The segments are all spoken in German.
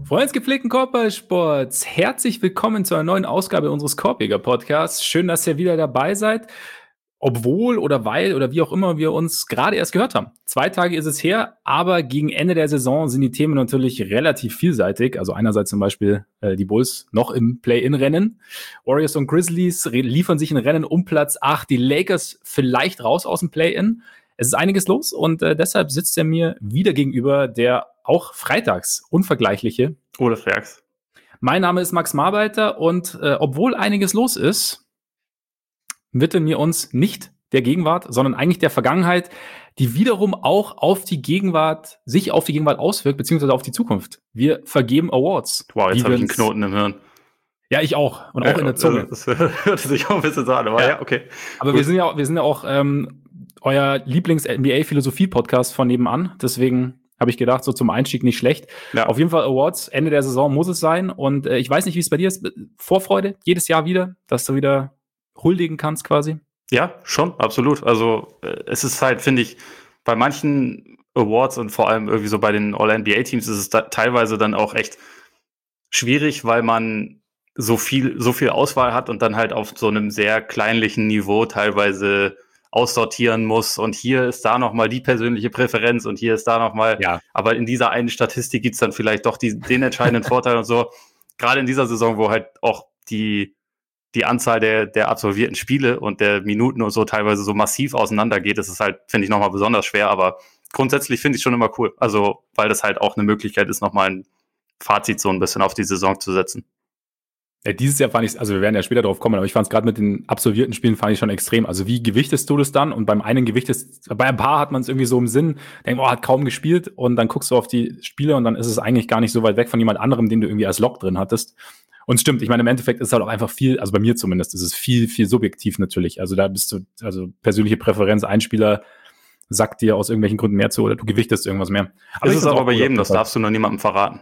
Freunde des gepflegten Korbballsports, herzlich willkommen zu einer neuen Ausgabe unseres Korbjäger-Podcasts. Schön, dass ihr wieder dabei seid, obwohl oder weil oder wie auch immer wir uns gerade erst gehört haben. 2 Tage ist es her, aber gegen Ende der Saison sind die Themen natürlich relativ vielseitig. Also einerseits zum Beispiel die Bulls noch im Play-In-Rennen. Warriors und Grizzlies liefern sich ein Rennen um Platz 8. Die Lakers vielleicht raus aus dem Play-In. Es ist einiges los und deshalb sitzt er mir wieder gegenüber, der auch freitags unvergleichliche Ole Ferks. Mein Name ist Max Marbeiter und obwohl einiges los ist, widmen wir uns nicht der Gegenwart, sondern eigentlich der Vergangenheit, die wiederum auch auf die Gegenwart, sich auf die Gegenwart auswirkt, beziehungsweise auf die Zukunft. Wir vergeben Awards. Wow, jetzt habe ich einen Knoten im Hirn. Ja, ich auch. Und auch in der Zunge. Das hört sich auch ein bisschen so an, aber ja okay. Aber wir sind ja auch euer Lieblings-NBA-Philosophie-Podcast von nebenan. Deswegen habe ich gedacht, so zum Einstieg nicht schlecht. Ja. Auf jeden Fall Awards, Ende der Saison muss es sein. Und ich weiß nicht, wie es bei dir ist. Vorfreude, jedes Jahr wieder, dass du wieder huldigen kannst quasi? Ja, schon, absolut. Also es ist halt, finde ich, bei manchen Awards und vor allem irgendwie so bei den All-NBA-Teams ist es teilweise dann auch echt schwierig, weil man so viel Auswahl hat und dann halt auf so einem sehr kleinlichen Niveau teilweise aussortieren muss und hier ist da nochmal die persönliche Präferenz und hier ist da nochmal, aber in dieser einen Statistik gibt's dann vielleicht doch den entscheidenden Vorteil und so. Gerade in dieser Saison, wo halt auch die Anzahl der absolvierten Spiele und der Minuten und so teilweise so massiv auseinandergeht, ist es halt, finde ich, nochmal besonders schwer, aber grundsätzlich finde ich es schon immer cool. Also, weil das halt auch eine Möglichkeit ist, nochmal ein Fazit so ein bisschen auf die Saison zu setzen. Ja, dieses Jahr fand ich, also wir werden ja später drauf kommen, aber ich fand es gerade mit den absolvierten Spielen fand ich schon extrem. Also wie gewichtest du das dann? Und bei ein paar hat man es irgendwie so im Sinn, denkt, hat kaum gespielt und dann guckst du auf die Spiele und dann ist es eigentlich gar nicht so weit weg von jemand anderem, den du irgendwie als Lock drin hattest. Und es stimmt, ich meine, im Endeffekt ist es halt auch einfach viel, also bei mir zumindest, ist es viel, viel subjektiv natürlich. Also da bist du, also persönliche Präferenz, ein Spieler sagt dir aus irgendwelchen Gründen mehr zu oder du gewichtest irgendwas mehr. Aber das ist aber bei jedem, das darfst du noch niemandem verraten.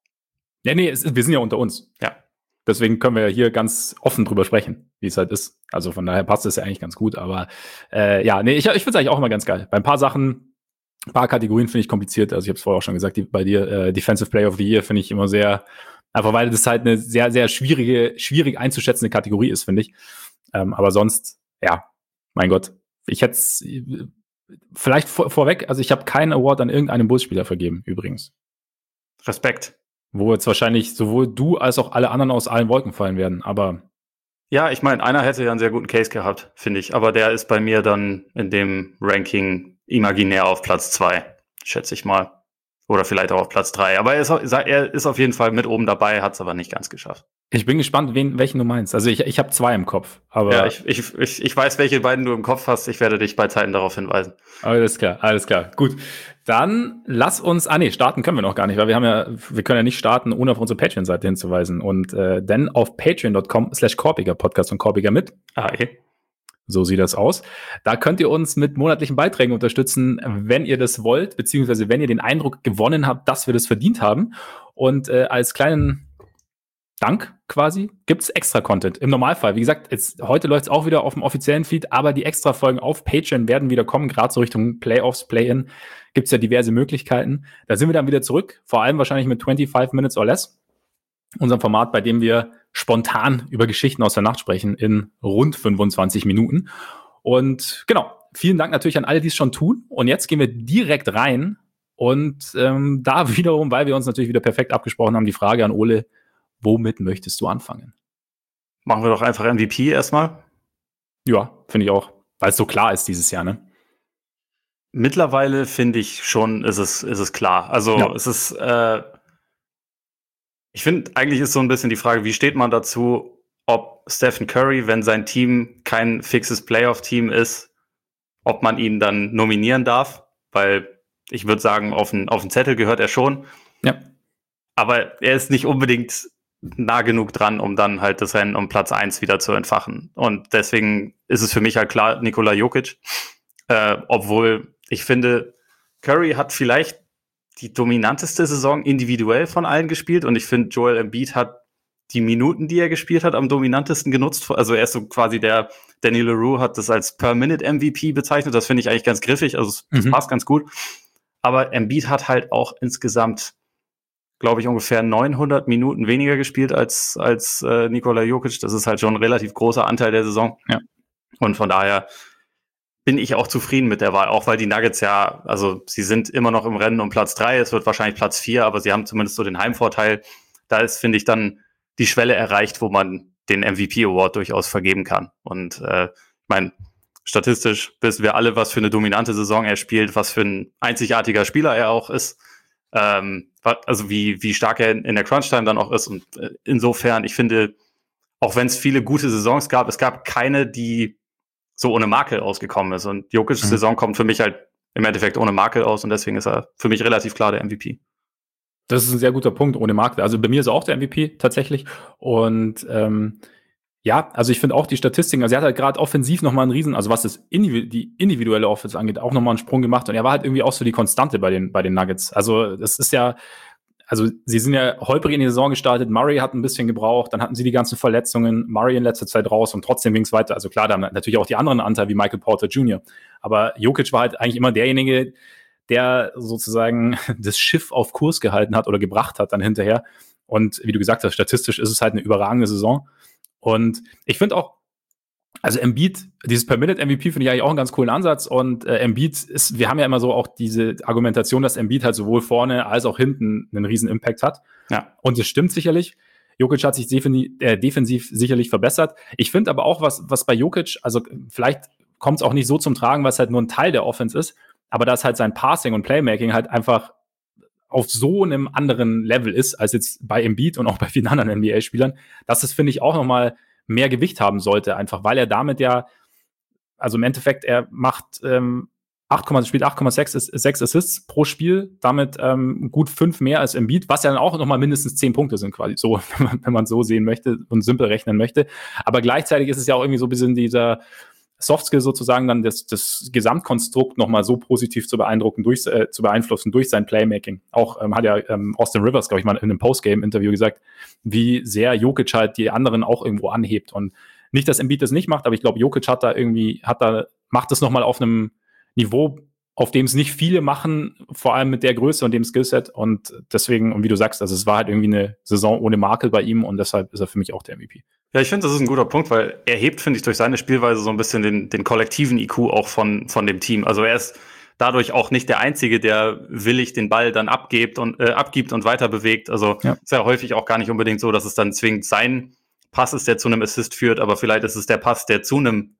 Ja, nee, wir sind ja unter uns. Ja. Deswegen können wir ja hier ganz offen drüber sprechen, wie es halt ist. Also von daher passt es ja eigentlich ganz gut. Aber ich finde es eigentlich auch immer ganz geil. Bei ein paar Sachen, ein paar Kategorien finde ich kompliziert. Also ich habe es vorher auch schon gesagt, bei dir Defensive Player of the Year finde ich immer sehr, einfach weil das halt eine sehr, sehr schwierig einzuschätzende Kategorie ist, finde ich. Aber sonst, ja, mein Gott. Ich hätte es vielleicht vorweg, also ich habe keinen Award an irgendeinem Bulls-Spieler vergeben, übrigens. Respekt. Wo jetzt wahrscheinlich sowohl du als auch alle anderen aus allen Wolken fallen werden, aber ja, ich meine, einer hätte ja einen sehr guten Case gehabt, finde ich. Aber der ist bei mir dann in dem Ranking imaginär auf Platz 2, schätze ich mal. Oder vielleicht auch auf Platz 3. Aber er ist auf jeden Fall mit oben dabei, hat es aber nicht ganz geschafft. Ich bin gespannt, welchen du meinst. Also ich habe 2 im Kopf. Aber ja, ich weiß, welche beiden du im Kopf hast. Ich werde dich bei Zeiten darauf hinweisen. Alles klar. Gut. Dann lass uns, starten können wir noch gar nicht, weil wir können ja nicht starten, ohne auf unsere Patreon-Seite hinzuweisen. Und denn auf patreon.com/Korbiger-Podcast und Korbiger mit. So sieht das aus. Da könnt ihr uns mit monatlichen Beiträgen unterstützen, wenn ihr das wollt, beziehungsweise wenn ihr den Eindruck gewonnen habt, dass wir das verdient haben. Und als kleinen Dank quasi gibt's Extra-Content. Im Normalfall, wie gesagt, heute läuft's auch wieder auf dem offiziellen Feed, aber die Extra-Folgen auf Patreon werden wieder kommen, gerade so Richtung Playoffs, Play-In, gibt's ja diverse Möglichkeiten. Da sind wir dann wieder zurück, vor allem wahrscheinlich mit 25 Minutes or Less, unserem Format, bei dem wir spontan über Geschichten aus der Nacht sprechen in rund 25 Minuten. Und genau, vielen Dank natürlich an alle, die es schon tun. Und jetzt gehen wir direkt rein und da wiederum, weil wir uns natürlich wieder perfekt abgesprochen haben, die Frage an Ole: Womit möchtest du anfangen? Machen wir doch einfach MVP erstmal. Ja, finde ich auch. Weil es so klar ist dieses Jahr, ne? Mittlerweile finde ich schon, ist es klar. Also es ist, ich finde, eigentlich ist so ein bisschen die Frage, wie steht man dazu, ob Stephen Curry, wenn sein Team kein fixes Playoff-Team ist, ob man ihn dann nominieren darf? Weil ich würde sagen, auf den Zettel gehört er schon. Ja. Aber er ist nicht unbedingt nah genug dran, um dann halt das Rennen um Platz 1 wieder zu entfachen. Und deswegen ist es für mich halt klar Nikola Jokic. Obwohl ich finde, Curry hat vielleicht die dominanteste Saison individuell von allen gespielt. Und ich finde, Joel Embiid hat die Minuten, die er gespielt hat, am dominantesten genutzt. Also er ist so quasi Danny Leroux hat das als Per-Minute-MVP bezeichnet. Das finde ich eigentlich ganz griffig. Also das passt ganz gut. Aber Embiid hat halt auch insgesamt glaube ich, ungefähr 900 Minuten weniger gespielt als Nikola Jokic. Das ist halt schon ein relativ großer Anteil der Saison. Ja. Und von daher bin ich auch zufrieden mit der Wahl, auch weil die Nuggets ja, also sie sind immer noch im Rennen um Platz 3, es wird wahrscheinlich Platz 4, aber sie haben zumindest so den Heimvorteil. Da ist, finde ich, dann die Schwelle erreicht, wo man den MVP-Award durchaus vergeben kann. Und ich meine, statistisch wissen wir alle, was für eine dominante Saison er spielt, was für ein einzigartiger Spieler er auch ist. Also wie stark er in der Crunch-Time dann auch ist. Und insofern, ich finde, auch wenn es viele gute Saisons gab, es gab keine, die so ohne Makel ausgekommen ist. Und Jokic's Saison kommt für mich halt im Endeffekt ohne Makel aus und deswegen ist er für mich relativ klar der MVP. Das ist ein sehr guter Punkt, ohne Makel. Also bei mir ist er auch der MVP tatsächlich. Und ja, also ich finde auch die Statistiken, also er hat halt gerade offensiv nochmal einen Riesen, also was die individuelle Offense angeht, auch nochmal einen Sprung gemacht und er war halt irgendwie auch so die Konstante bei den Nuggets. Also das ist ja, also sie sind ja holprig in die Saison gestartet, Murray hat ein bisschen gebraucht, dann hatten sie die ganzen Verletzungen, Murray in letzter Zeit raus und trotzdem ging es weiter. Also klar, da haben natürlich auch die anderen Anteile wie Michael Porter Jr., aber Jokic war halt eigentlich immer derjenige, der sozusagen das Schiff auf Kurs gehalten hat oder gebracht hat dann hinterher. Und wie du gesagt hast, statistisch ist es halt eine überragende Saison. Und ich finde auch, also Embiid, dieses Per-Minute-MVP finde ich eigentlich auch einen ganz coolen Ansatz. Und Embiid ist, wir haben ja immer so auch diese Argumentation, dass Embiid halt sowohl vorne als auch hinten einen riesen Impact hat. Ja. Und das stimmt sicherlich. Jokic hat sich defensiv sicherlich verbessert. Ich finde aber auch, was bei Jokic, also vielleicht kommt es auch nicht so zum Tragen, was halt nur ein Teil der Offense ist, aber dass halt sein Passing und Playmaking halt einfach auf so einem anderen Level ist, als jetzt bei Embiid und auch bei vielen anderen NBA-Spielern, dass es, finde ich, auch nochmal mehr Gewicht haben sollte, einfach, weil er damit ja, also im Endeffekt, er macht spielt 8,6 Assists pro Spiel, damit gut 5 mehr als Embiid, was ja dann auch nochmal mindestens 10 Punkte sind quasi, so, wenn man es so sehen möchte und simpel rechnen möchte. Aber gleichzeitig ist es ja auch irgendwie so ein bisschen dieser Softskill sozusagen dann das Gesamtkonstrukt nochmal so positiv zu beeinflussen durch sein Playmaking. Auch hat ja Austin Rivers, glaube ich, mal in einem Postgame-Interview gesagt, wie sehr Jokic halt die anderen auch irgendwo anhebt. Und nicht, dass Embiid das nicht macht, aber ich glaube, Jokic macht das nochmal auf einem Niveau, auf dem es nicht viele machen, vor allem mit der Größe und dem Skillset. Und deswegen, und wie du sagst, also es war halt irgendwie eine Saison ohne Makel bei ihm und deshalb ist er für mich auch der MVP. Ja, ich finde, das ist ein guter Punkt, weil er hebt, finde ich, durch seine Spielweise so ein bisschen den kollektiven IQ auch von dem Team. Also er ist dadurch auch nicht der Einzige, der willig den Ball dann abgibt und weiter bewegt. Also ist ja häufig auch gar nicht unbedingt so, dass es dann zwingend sein Pass ist, der zu einem Assist führt, aber vielleicht ist es der Pass, der zu dem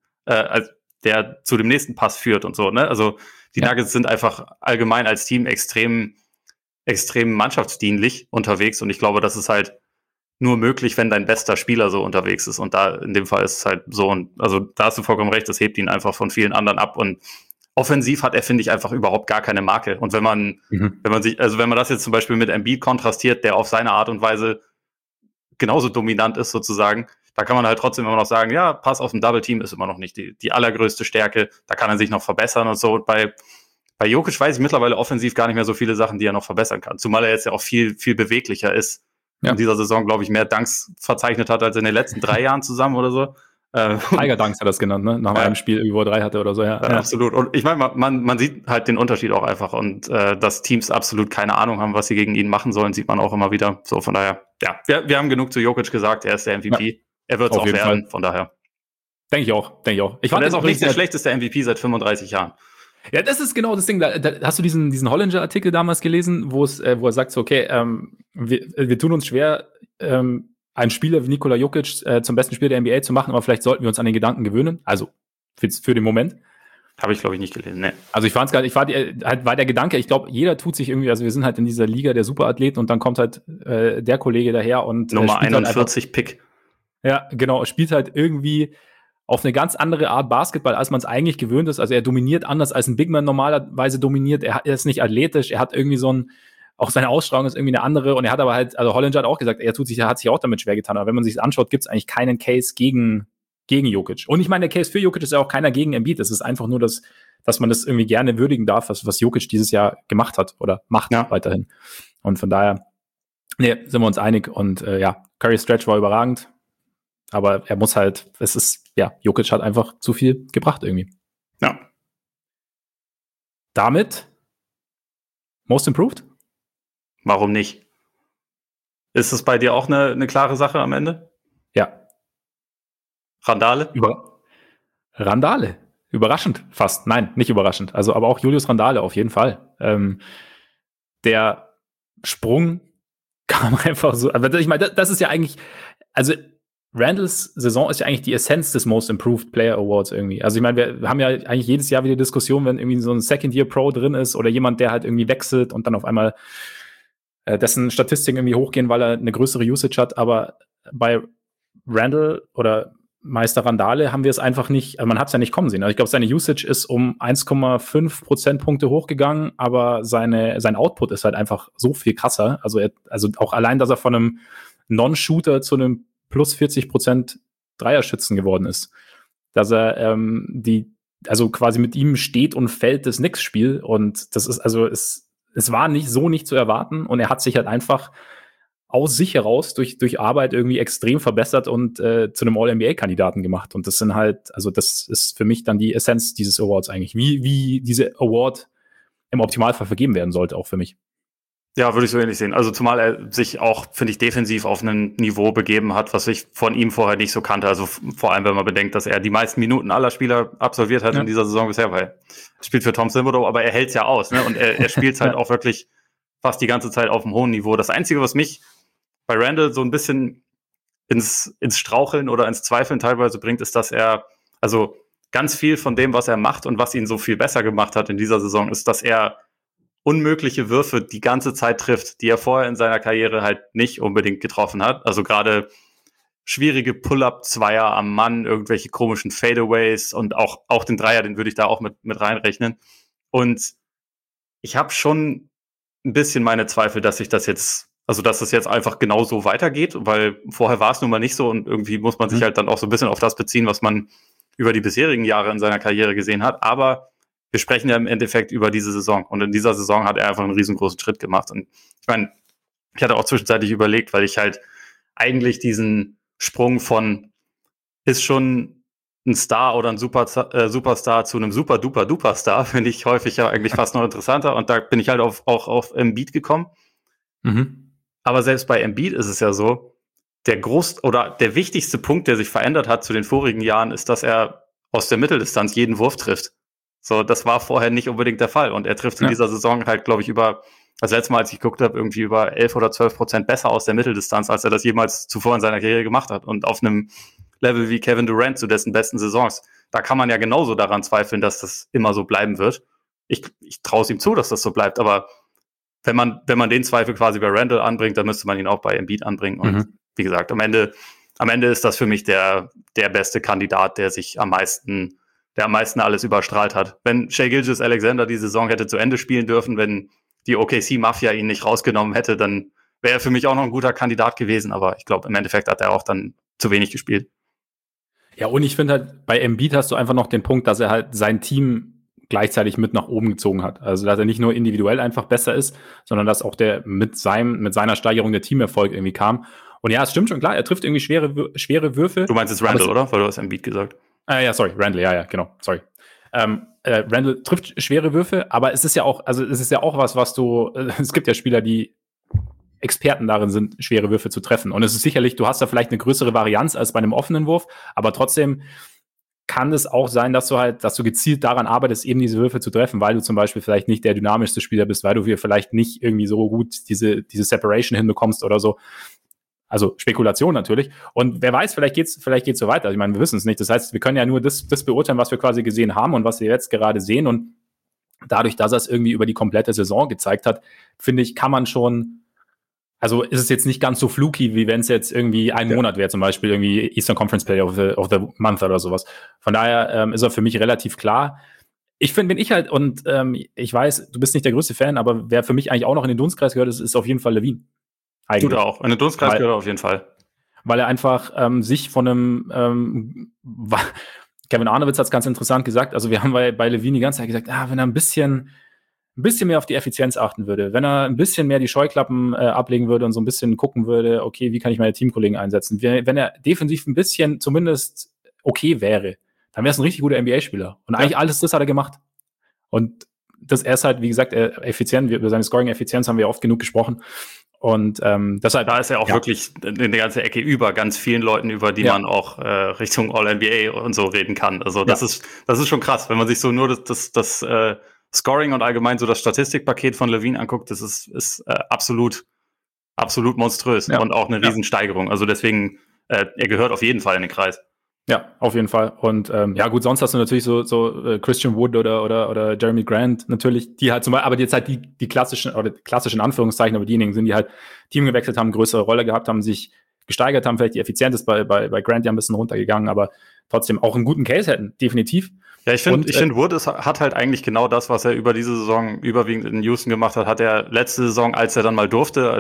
nächsten Pass führt und so. Ne? Also die Nuggets sind einfach allgemein als Team extrem mannschaftsdienlich unterwegs und ich glaube, das ist halt nur möglich, wenn dein bester Spieler so unterwegs ist. Und da in dem Fall ist es halt so. Und also da hast du vollkommen recht, das hebt ihn einfach von vielen anderen ab. Und offensiv hat er, finde ich, einfach überhaupt gar keine Marke. Und wenn man das jetzt zum Beispiel mit Embiid kontrastiert, der auf seine Art und Weise genauso dominant ist sozusagen, da kann man halt trotzdem immer noch sagen, ja, Pass auf ein Double Team ist immer noch nicht die allergrößte Stärke. Da kann er sich noch verbessern und so. Und bei Jokic weiß ich mittlerweile offensiv gar nicht mehr so viele Sachen, die er noch verbessern kann. Zumal er jetzt ja auch viel, viel beweglicher ist. In dieser Saison, glaube ich, mehr Dunks verzeichnet hat als in den letzten 3 Jahren zusammen oder so. Tiger Dunks hat das genannt, ne? Nach einem Spiel, wo er 3 hatte oder so, ja. Absolut. Und ich meine, man sieht halt den Unterschied auch einfach. Und dass Teams absolut keine Ahnung haben, was sie gegen ihn machen sollen, sieht man auch immer wieder. So, von daher, ja, wir haben genug zu Jokic gesagt. Er ist der MVP. Ja, er wird es auch werden, von daher. Denke ich auch. Ich fand, er ist auch nicht der schlechteste MVP seit 35 Jahren. Ja, das ist genau das Ding. Da hast du diesen Hollinger-Artikel damals gelesen, wo er sagt, so, okay, wir tun uns schwer, einen Spieler wie Nikola Jokic zum besten Spieler der NBA zu machen, aber vielleicht sollten wir uns an den Gedanken gewöhnen. Also für den Moment. Habe ich, glaube ich, nicht gelesen, ne. Also war der Gedanke, ich glaube, jeder tut sich irgendwie, also wir sind halt in dieser Liga der Superathleten und dann kommt halt der Kollege daher und Nummer 41 halt Pick. Ja, genau, spielt halt irgendwie auf eine ganz andere Art Basketball, als man es eigentlich gewöhnt ist. Also er dominiert anders, als ein Big Man normalerweise dominiert. Er ist nicht athletisch, er hat irgendwie auch seine Ausstrahlung ist irgendwie eine andere und er hat aber halt, also Hollinger hat auch gesagt, er hat sich auch damit schwer getan, aber wenn man sich das anschaut, gibt es eigentlich keinen Case gegen Jokic. Und ich meine, der Case für Jokic ist ja auch keiner gegen Embiid, es ist einfach nur, dass man das irgendwie gerne würdigen darf, was Jokic dieses Jahr gemacht hat oder macht weiterhin. Und von daher, sind wir uns einig und Curry Stretch war überragend. Aber er muss halt, Jokic hat einfach zu viel gebracht irgendwie. Ja. Damit Most Improved? Warum nicht? Ist es bei dir auch eine klare Sache am Ende? Ja. Randale? Randale. Überraschend fast. Nein, nicht überraschend. Also, aber auch Julius Randale auf jeden Fall. Der Sprung kam einfach so. Aber ich meine, das ist ja eigentlich, also Randalls Saison ist ja eigentlich die Essenz des Most Improved Player Awards irgendwie. Also ich meine, wir haben ja eigentlich jedes Jahr wieder Diskussionen, wenn irgendwie so ein Second-Year-Pro drin ist oder jemand, der halt irgendwie wechselt und dann auf einmal dessen Statistiken irgendwie hochgehen, weil er eine größere Usage hat. Aber bei Randall oder Meister Randale haben wir es einfach nicht, also man hat es ja nicht kommen sehen. Also ich glaube, seine Usage ist um 1,5 Prozentpunkte hochgegangen, aber sein Output ist halt einfach so viel krasser. Also auch allein, dass er von einem Non-Shooter zu einem plus 40% Dreierschützen geworden ist. Dass er also quasi mit ihm steht und fällt das Knicks-Spiel. Und das ist, also es war nicht zu erwarten. Und er hat sich halt einfach aus sich heraus durch Arbeit irgendwie extrem verbessert und zu einem All-NBA-Kandidaten gemacht. Und das sind halt, also das ist für mich dann die Essenz dieses Awards eigentlich. Wie diese Award im Optimalfall vergeben werden sollte, auch für mich. Ja, würde ich so ähnlich sehen. Also zumal er sich auch, finde ich, defensiv auf ein Niveau begeben hat, was ich von ihm vorher nicht so kannte. Also vor allem, wenn man bedenkt, dass er die meisten Minuten aller Spieler absolviert hat in dieser Saison bisher, weil er spielt für Tom Thibodeau, aber er hält es ja aus, ne? Und er spielt halt auch wirklich fast die ganze Zeit auf einem hohen Niveau. Das Einzige, was mich bei Randall so ein bisschen ins Straucheln oder ins Zweifeln teilweise bringt, ist, dass er, also ganz viel von dem, was er macht und was ihn so viel besser gemacht hat in dieser Saison, ist, dass er unmögliche Würfe die ganze Zeit trifft, die er vorher in seiner Karriere halt nicht unbedingt getroffen hat. Also gerade schwierige Pull-Up-Zweier am Mann, irgendwelche komischen Fadeaways und auch den Dreier, den würde ich da auch mit reinrechnen. Und ich habe schon ein bisschen meine Zweifel, dass das jetzt einfach genauso weitergeht, weil vorher war es nun mal nicht so und irgendwie muss man sich halt dann auch so ein bisschen auf das beziehen, was man über die bisherigen Jahre in seiner Karriere gesehen hat. Aber wir sprechen ja im Endeffekt über diese Saison. Und in dieser Saison hat er einfach einen riesengroßen Schritt gemacht. Und ich meine, ich hatte auch zwischenzeitlich überlegt, weil ich halt eigentlich diesen Sprung von ist schon ein Star oder ein Superstar zu einem Super-Duper-Duper-Star, finde ich häufig ja eigentlich fast noch interessanter. Und da bin ich halt auch auf Embiid gekommen. Mhm. Aber selbst bei Embiid ist es ja so, der wichtigste Punkt, der sich verändert hat zu den vorigen Jahren, ist, dass er aus der Mitteldistanz jeden Wurf trifft. So, das war vorher nicht unbedingt der Fall. Und er trifft in dieser Saison halt, glaube ich, das letzte Mal, als ich geguckt habe, irgendwie über 11 oder 12% besser aus der Mitteldistanz, als er das jemals zuvor in seiner Karriere gemacht hat. Und auf einem Level wie Kevin Durant zu dessen besten Saisons, da kann man ja genauso daran zweifeln, dass das immer so bleiben wird. Ich traue es ihm zu, dass das so bleibt, aber wenn man den Zweifel quasi bei Randall anbringt, dann müsste man ihn auch bei Embiid anbringen. Und wie gesagt, am Ende ist das für mich der beste Kandidat, der am meisten alles überstrahlt hat. Wenn Shai Gilgeous-Alexander die Saison hätte zu Ende spielen dürfen, wenn die OKC-Mafia ihn nicht rausgenommen hätte, dann wäre er für mich auch noch ein guter Kandidat gewesen. Aber ich glaube, im Endeffekt hat er auch dann zu wenig gespielt. Ja, und ich finde halt, bei Embiid hast du einfach noch den Punkt, dass er halt sein Team gleichzeitig mit nach oben gezogen hat. Also, dass er nicht nur individuell einfach besser ist, sondern dass auch der mit seiner Steigerung der Teamerfolg irgendwie kam. Und ja, es stimmt schon, klar, er trifft irgendwie schwere Würfe. Du meinst jetzt Randall, oder? Weil du hast Embiid gesagt. Ja, sorry, Randall, ja, genau, sorry. Randall trifft schwere Würfe, aber es ist ja auch was du, es gibt ja Spieler, die Experten darin sind, schwere Würfe zu treffen. Und es ist sicherlich, du hast da vielleicht eine größere Varianz als bei einem offenen Wurf, aber trotzdem kann es auch sein, dass du gezielt daran arbeitest, eben diese Würfe zu treffen, weil du zum Beispiel vielleicht nicht der dynamischste Spieler bist, weil du hier vielleicht nicht irgendwie so gut diese Separation hinbekommst oder so. Also Spekulation natürlich. Und wer weiß, vielleicht geht's so weiter. Also ich meine, wir wissen es nicht. Das heißt, wir können ja nur das beurteilen, was wir quasi gesehen haben und was wir jetzt gerade sehen. Und dadurch, dass er es irgendwie über die komplette Saison gezeigt hat, finde ich, kann man schon, also ist es jetzt nicht ganz so fluky, wie wenn es jetzt irgendwie ein Monat wäre, zum Beispiel irgendwie Eastern Conference Player of the Month oder sowas. Von daher ist er für mich relativ klar. Ich finde, wenn ich halt, und ich weiß, du bist nicht der größte Fan, aber wer für mich eigentlich auch noch in den Dunstkreis gehört, ist auf jeden Fall Levine. Tut er auch. In den Dunstkreis gehört er auf jeden Fall. Weil er einfach sich von einem Kevin Arnowitz hat es ganz interessant gesagt, also wir haben bei Levine die ganze Zeit gesagt, wenn er ein bisschen mehr auf die Effizienz achten würde, wenn er ein bisschen mehr die Scheuklappen ablegen würde und so ein bisschen gucken würde, okay, wie kann ich meine Teamkollegen einsetzen? Wenn er defensiv ein bisschen zumindest okay wäre, dann wäre es ein richtig guter NBA-Spieler. Und eigentlich alles das hat er gemacht. Und er ist halt, wie gesagt, effizient. Über seine Scoring-Effizienz haben wir oft genug gesprochen. Und deshalb. Da ist er auch wirklich eine ganze Ecke über ganz vielen Leuten, über die man auch Richtung All-NBA und so reden kann. Also das ist schon krass, wenn man sich so nur das Scoring und allgemein so das Statistikpaket von LaVine anguckt, das ist absolut monströs und auch eine Riesensteigerung. Also deswegen, er gehört auf jeden Fall in den Kreis. Ja, auf jeden Fall. Und gut, sonst hast du natürlich so Christian Wood oder Jeremy Grant natürlich, die halt zum Beispiel, aber jetzt halt die klassischen Anführungszeichen, aber diejenigen sind, die halt Team gewechselt haben, größere Rolle gehabt haben, sich gesteigert haben, vielleicht die Effizienz ist bei Grant ja ein bisschen runtergegangen, aber trotzdem auch einen guten Case hätten, definitiv. Ja, ich finde, Wood hat halt eigentlich genau das, was er über diese Saison überwiegend in Houston gemacht hat, hat er letzte Saison, als er dann mal durfte,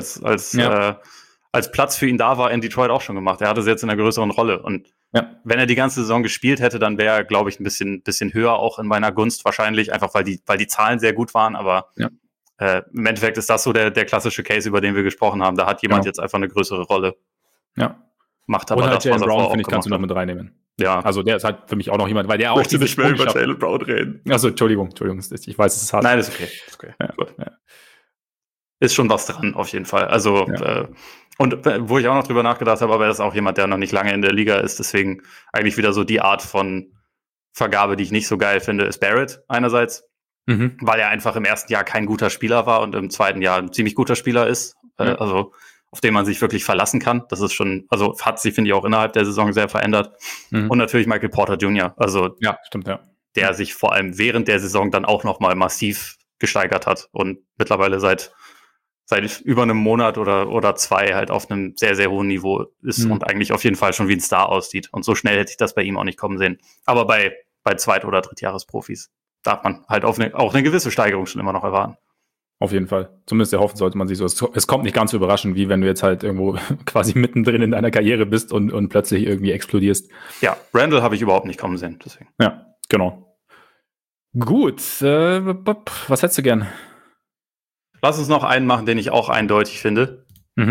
als Platz für ihn da war, in Detroit auch schon gemacht. Er hatte es jetzt in einer größeren Rolle. Und wenn er die ganze Saison gespielt hätte, dann wäre er, glaube ich, ein bisschen höher auch in meiner Gunst wahrscheinlich, einfach weil die Zahlen sehr gut waren. Aber im Endeffekt ist das so der klassische Case, über den wir gesprochen haben. Da hat jemand jetzt einfach eine größere Rolle. Ja. Macht aber und halt das, Jaylen Brown, finde ich, kannst du noch mit reinnehmen. Ja. Also der ist halt für mich auch noch jemand, weil der auch möchte nicht mehr über Jaylen Brown reden. Also Entschuldigung, ich weiß, es ist hart. Nein, ist okay. Ja. Ist schon was dran, auf jeden Fall. Also, und wo ich auch noch drüber nachgedacht habe, aber er ist auch jemand, der noch nicht lange in der Liga ist, deswegen eigentlich wieder so die Art von Vergabe, die ich nicht so geil finde, ist Barrett einerseits, weil er einfach im ersten Jahr kein guter Spieler war und im zweiten Jahr ein ziemlich guter Spieler ist, also auf den man sich wirklich verlassen kann. Das ist schon, also hat sich, finde ich, auch innerhalb der Saison sehr verändert. Und natürlich Michael Porter Jr., also stimmt, der sich vor allem während der Saison dann auch nochmal massiv gesteigert hat und mittlerweile seit über einem Monat oder zwei halt auf einem sehr, sehr hohen Niveau ist und eigentlich auf jeden Fall schon wie ein Star aussieht. Und so schnell hätte ich das bei ihm auch nicht kommen sehen. Aber bei Zweit- oder Drittjahresprofis darf man halt auch eine gewisse Steigerung schon immer noch erwarten. Auf jeden Fall. Zumindest erhoffen sollte man sich so. Es kommt nicht ganz so überraschend, wie wenn du jetzt halt irgendwo quasi mittendrin in deiner Karriere bist und plötzlich irgendwie explodierst. Ja, Randall habe ich überhaupt nicht kommen sehen. Deswegen. Ja, genau. Gut. Was hättest du gern? Lass uns noch einen machen, den ich auch eindeutig finde.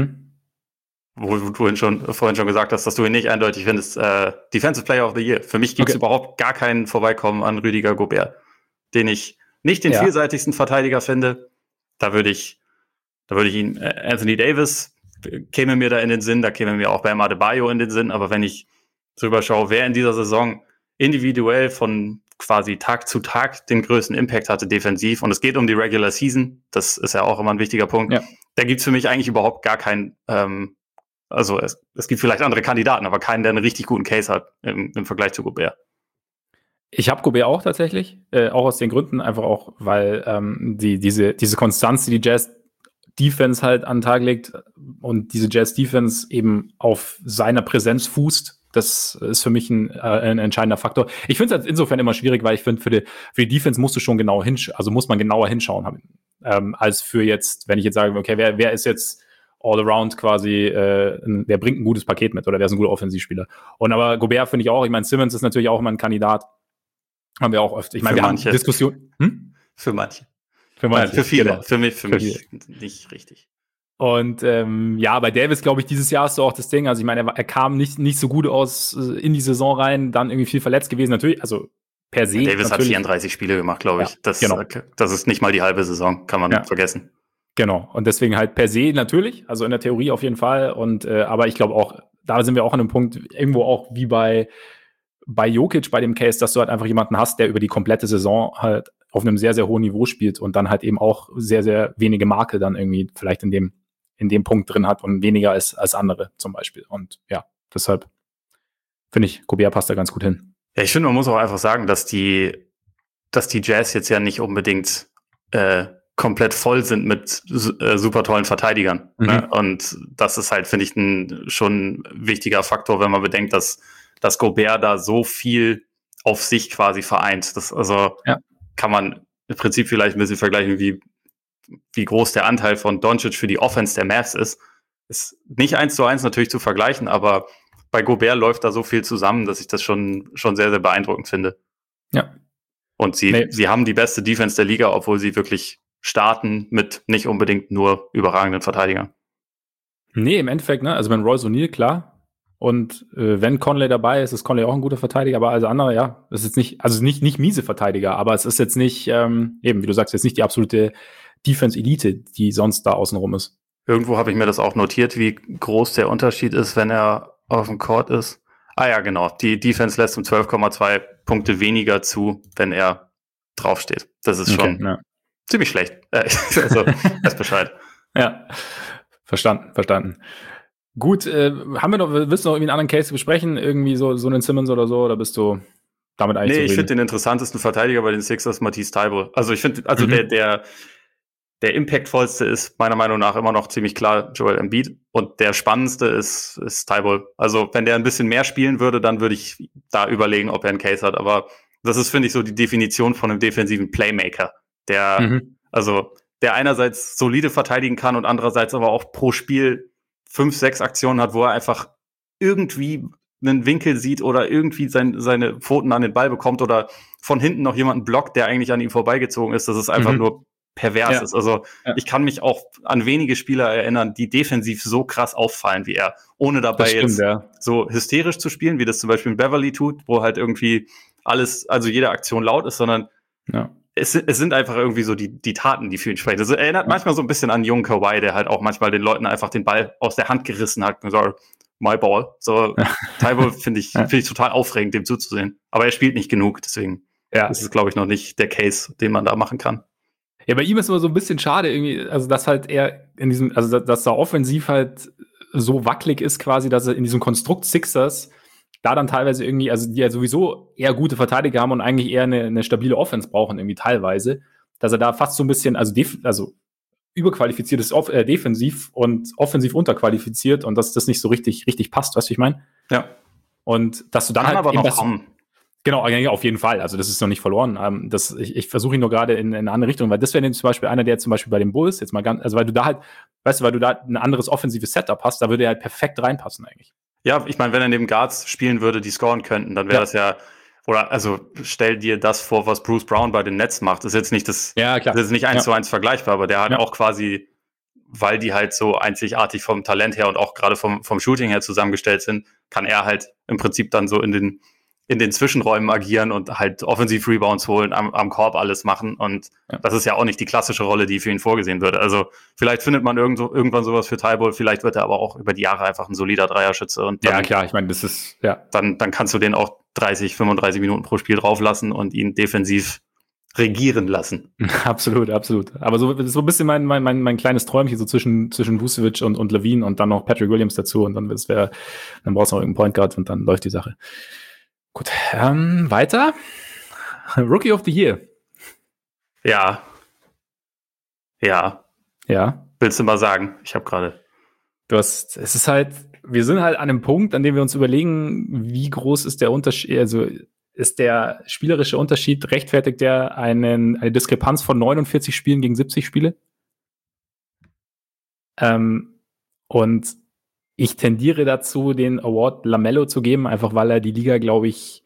Wo du vorhin schon gesagt hast, dass du ihn nicht eindeutig findest. Defensive Player of the Year. Für mich gibt es überhaupt gar keinen Vorbeikommen an Rüdiger Gobert, den ich nicht den vielseitigsten Verteidiger finde. Da würde ich ihn, Anthony Davis käme mir da in den Sinn, da käme mir auch Bam Adebayo in den Sinn, aber wenn ich drüber schaue, wer in dieser Saison individuell von quasi Tag zu Tag den größten Impact hatte defensiv, und es geht um die Regular Season, das ist ja auch immer ein wichtiger Punkt, da gibt es für mich eigentlich überhaupt gar keinen, also es gibt vielleicht andere Kandidaten, aber keinen, der einen richtig guten Case hat im Vergleich zu Gobert. Ich habe Gobert auch tatsächlich, auch aus den Gründen, einfach auch, weil diese Konstanz, die Jazz-Defense halt an den Tag legt und diese Jazz-Defense eben auf seiner Präsenz fußt, das ist für mich ein entscheidender Faktor. Ich finde es halt insofern immer schwierig, weil ich finde, für die Defense musst du schon muss man genauer hinschauen, als für jetzt, wenn ich jetzt sage, okay, wer ist jetzt all around quasi, der bringt ein gutes Paket mit oder wer ist ein guter Offensivspieler. Und aber Gobert finde ich auch, ich meine, Simmons ist natürlich auch immer ein Kandidat. Haben wir auch oft. Ich meine, wir haben Diskussionen. Für manche. Nein, für viele. Genau. Für mich nicht richtig. Und bei Davis, glaube ich, dieses Jahr ist so auch das Ding. Also ich meine, er kam nicht so gut aus in die Saison rein, dann irgendwie viel verletzt gewesen. Natürlich, also per se. Davis hat 34 Spiele gemacht, glaube ich. Das ist nicht mal die halbe Saison, kann man vergessen. Genau. Und deswegen halt per se natürlich, also in der Theorie auf jeden Fall. Und aber ich glaube auch, da sind wir auch an einem Punkt, irgendwo auch wie bei Jokic, bei dem Case, dass du halt einfach jemanden hast, der über die komplette Saison halt auf einem sehr, sehr hohen Niveau spielt und dann halt eben auch sehr, sehr wenige Marke dann irgendwie vielleicht in dem Punkt drin hat und weniger als andere zum Beispiel. Und ja, deshalb finde ich, Gobert passt da ganz gut hin. Ja, ich finde, man muss auch einfach sagen, dass die Jazz jetzt ja nicht unbedingt komplett voll sind mit super tollen Verteidigern. Ne? Und das ist halt, finde ich, schon ein wichtiger Faktor, wenn man bedenkt, dass Gobert da so viel auf sich quasi vereint. Das kann man im Prinzip vielleicht ein bisschen vergleichen, wie groß der Anteil von Doncic für die Offense der Mavs ist. Ist nicht 1:1 natürlich zu vergleichen, aber bei Gobert läuft da so viel zusammen, dass ich das schon sehr, sehr beeindruckend finde. Ja. Und sie haben die beste Defense der Liga, obwohl sie wirklich starten mit nicht unbedingt nur überragenden Verteidigern. Nee, im Endeffekt, ne? Also wenn Royce O'Neal, klar. Und wenn Conley dabei ist Conley auch ein guter Verteidiger, aber also andere, ja, das ist jetzt nicht miese Verteidiger, aber es ist jetzt nicht, eben, wie du sagst, jetzt nicht die absolute Defense-Elite, die sonst da außenrum ist. Irgendwo habe ich mir das auch notiert, wie groß der Unterschied ist, wenn er auf dem Court ist. Ah ja, genau. Die Defense lässt um 12,2 Punkte weniger zu, wenn er draufsteht. Das ist Okay, schon ja. ziemlich schlecht. Also, weiß Bescheid. Ja, verstanden. Gut, haben wir noch, willst du noch irgendwie einen anderen Case besprechen? Irgendwie so einen Simmons oder so? Oder bist du damit eigentlich Nee, ich zufrieden? finde den interessantesten Verteidiger bei den Sixers Matisse Thybulle. Also ich finde, der impactvollste ist meiner Meinung nach immer noch ziemlich klar Joel Embiid und der spannendste ist Thybulle. Also wenn der ein bisschen mehr spielen würde, dann würde ich da überlegen, ob er einen Case hat. Aber das ist, finde ich, so die Definition von einem defensiven Playmaker, der einerseits solide verteidigen kann und andererseits aber auch pro Spiel 5, 6 Aktionen hat, wo er einfach irgendwie einen Winkel sieht oder irgendwie seine Pfoten an den Ball bekommt oder von hinten noch jemanden blockt, der eigentlich an ihm vorbeigezogen ist. Das ist einfach nur pervers ist. Also ich kann mich auch an wenige Spieler erinnern, die defensiv so krass auffallen wie er, ohne dabei jetzt so hysterisch zu spielen, wie das zum Beispiel Beverly tut, wo halt irgendwie alles, also jede Aktion laut ist, sondern es sind einfach irgendwie so die Taten, die für ihn sprechen. Das erinnert manchmal so ein bisschen an jungen Kawhi, der halt auch manchmal den Leuten einfach den Ball aus der Hand gerissen hat und gesagt, my ball. So, Thybulle finde ich total aufregend, dem zuzusehen. Aber er spielt nicht genug, deswegen ist es, glaube ich, noch nicht der Case, den man da machen kann. Ja, bei ihm ist immer so ein bisschen schade irgendwie, also dass halt er in diesem, also dass er offensiv halt so wackelig ist quasi, dass er in diesem Konstrukt Sixers da dann teilweise irgendwie, also die ja sowieso eher gute Verteidiger haben und eigentlich eher eine stabile Offense brauchen irgendwie teilweise, dass er da fast so ein bisschen, also überqualifiziert ist defensiv und offensiv unterqualifiziert und dass das nicht so richtig passt, weißt du, ich meine? Ja. Und dass du dann kann halt aber noch kommen. Genau, auf jeden Fall. Also das ist noch nicht verloren. Ich versuche ihn nur gerade in eine andere Richtung, weil das wäre zum Beispiel einer, der zum Beispiel bei den Bulls jetzt mal ganz, also weil du da halt, weißt du, weil du da ein anderes offensives Setup hast, da würde er halt perfekt reinpassen eigentlich. Ja, ich meine, wenn er neben Guards spielen würde, die scoren könnten, dann wäre das ja, oder also stell dir das vor, was Bruce Brown bei den Nets macht. Das ist jetzt nicht das ist nicht 1:1 vergleichbar, aber der hat auch quasi, weil die halt so einzigartig vom Talent her und auch gerade vom Shooting her zusammengestellt sind, kann er halt im Prinzip dann so in den Zwischenräumen agieren und halt Offensiv-Rebounds holen, am Korb alles machen. Und das ist ja auch nicht die klassische Rolle, die für ihn vorgesehen würde. Also vielleicht findet man irgendwann sowas für Thybulle, vielleicht wird er aber auch über die Jahre einfach ein solider Dreierschütze. Und dann, klar, ich meine, das ist, Dann kannst du den auch 30, 35 Minuten pro Spiel drauflassen und ihn defensiv regieren lassen. Absolut. Aber so ein bisschen mein kleines Träumchen so zwischen Vucevic und Levine und dann noch Patrick Williams dazu und dann brauchst du noch irgendeinen Point Guard und dann läuft die Sache. Gut, weiter. Rookie of the Year. Ja. Willst du mal sagen? Ich habe gerade. Wir sind halt an einem Punkt, an dem wir uns überlegen, wie groß ist der Unterschied, also ist der spielerische Unterschied, rechtfertigt der eine Diskrepanz von 49 Spielen gegen 70 Spiele? Und ich tendiere dazu, den Award LaMelo zu geben, einfach weil er die Liga, glaube ich,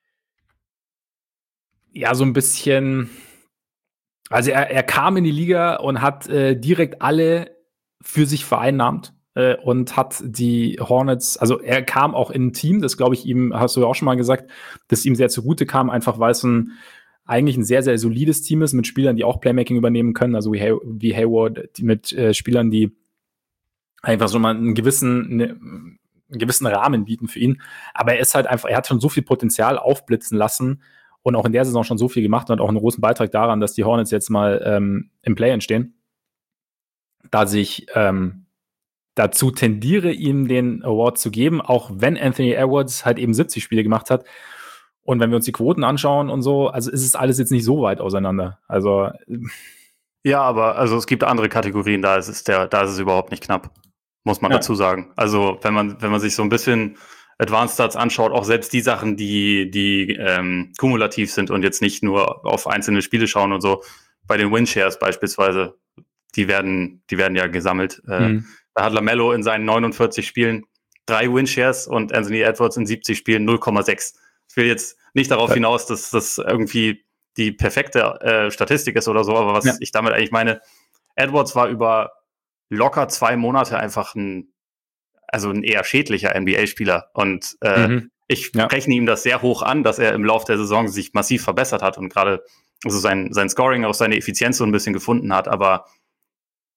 ja, so ein bisschen, also er kam in die Liga und hat direkt alle für sich vereinnahmt und hat die Hornets, also er kam auch in ein Team, das glaube ich ihm, hast du ja auch schon mal gesagt, dass ihm sehr zugute kam, einfach weil es eigentlich ein sehr, sehr solides Team ist mit Spielern, die auch Playmaking übernehmen können, also wie Hayward, mit Spielern, die einfach so mal einen gewissen Rahmen bieten für ihn. Aber er ist halt einfach, er hat schon so viel Potenzial aufblitzen lassen und auch in der Saison schon so viel gemacht und hat auch einen großen Beitrag daran, dass die Hornets jetzt mal im Play entstehen, dass ich dazu tendiere, ihm den Award zu geben, auch wenn Anthony Edwards halt eben 70 Spiele gemacht hat. Und wenn wir uns die Quoten anschauen und so, also ist es alles jetzt nicht so weit auseinander. Also ja, aber also es gibt andere Kategorien, da ist es überhaupt nicht knapp, muss man dazu sagen. Also wenn man sich so ein bisschen Advanced Stats anschaut, auch selbst die Sachen, die kumulativ sind und jetzt nicht nur auf einzelne Spiele schauen und so, bei den Win-Shares beispielsweise, die werden ja gesammelt. Da hat LaMelo in seinen 49 Spielen 3 Win-Shares und Anthony Edwards in 70 Spielen 0,6. Ich will jetzt nicht darauf hinaus, dass das irgendwie die perfekte Statistik ist oder so, aber was ich damit eigentlich meine, Edwards war über locker 2 Monate einfach ein eher schädlicher NBA-Spieler und ich rechne ihm das sehr hoch an, dass er im Laufe der Saison sich massiv verbessert hat und gerade sein Scoring, auch seine Effizienz so ein bisschen gefunden hat, aber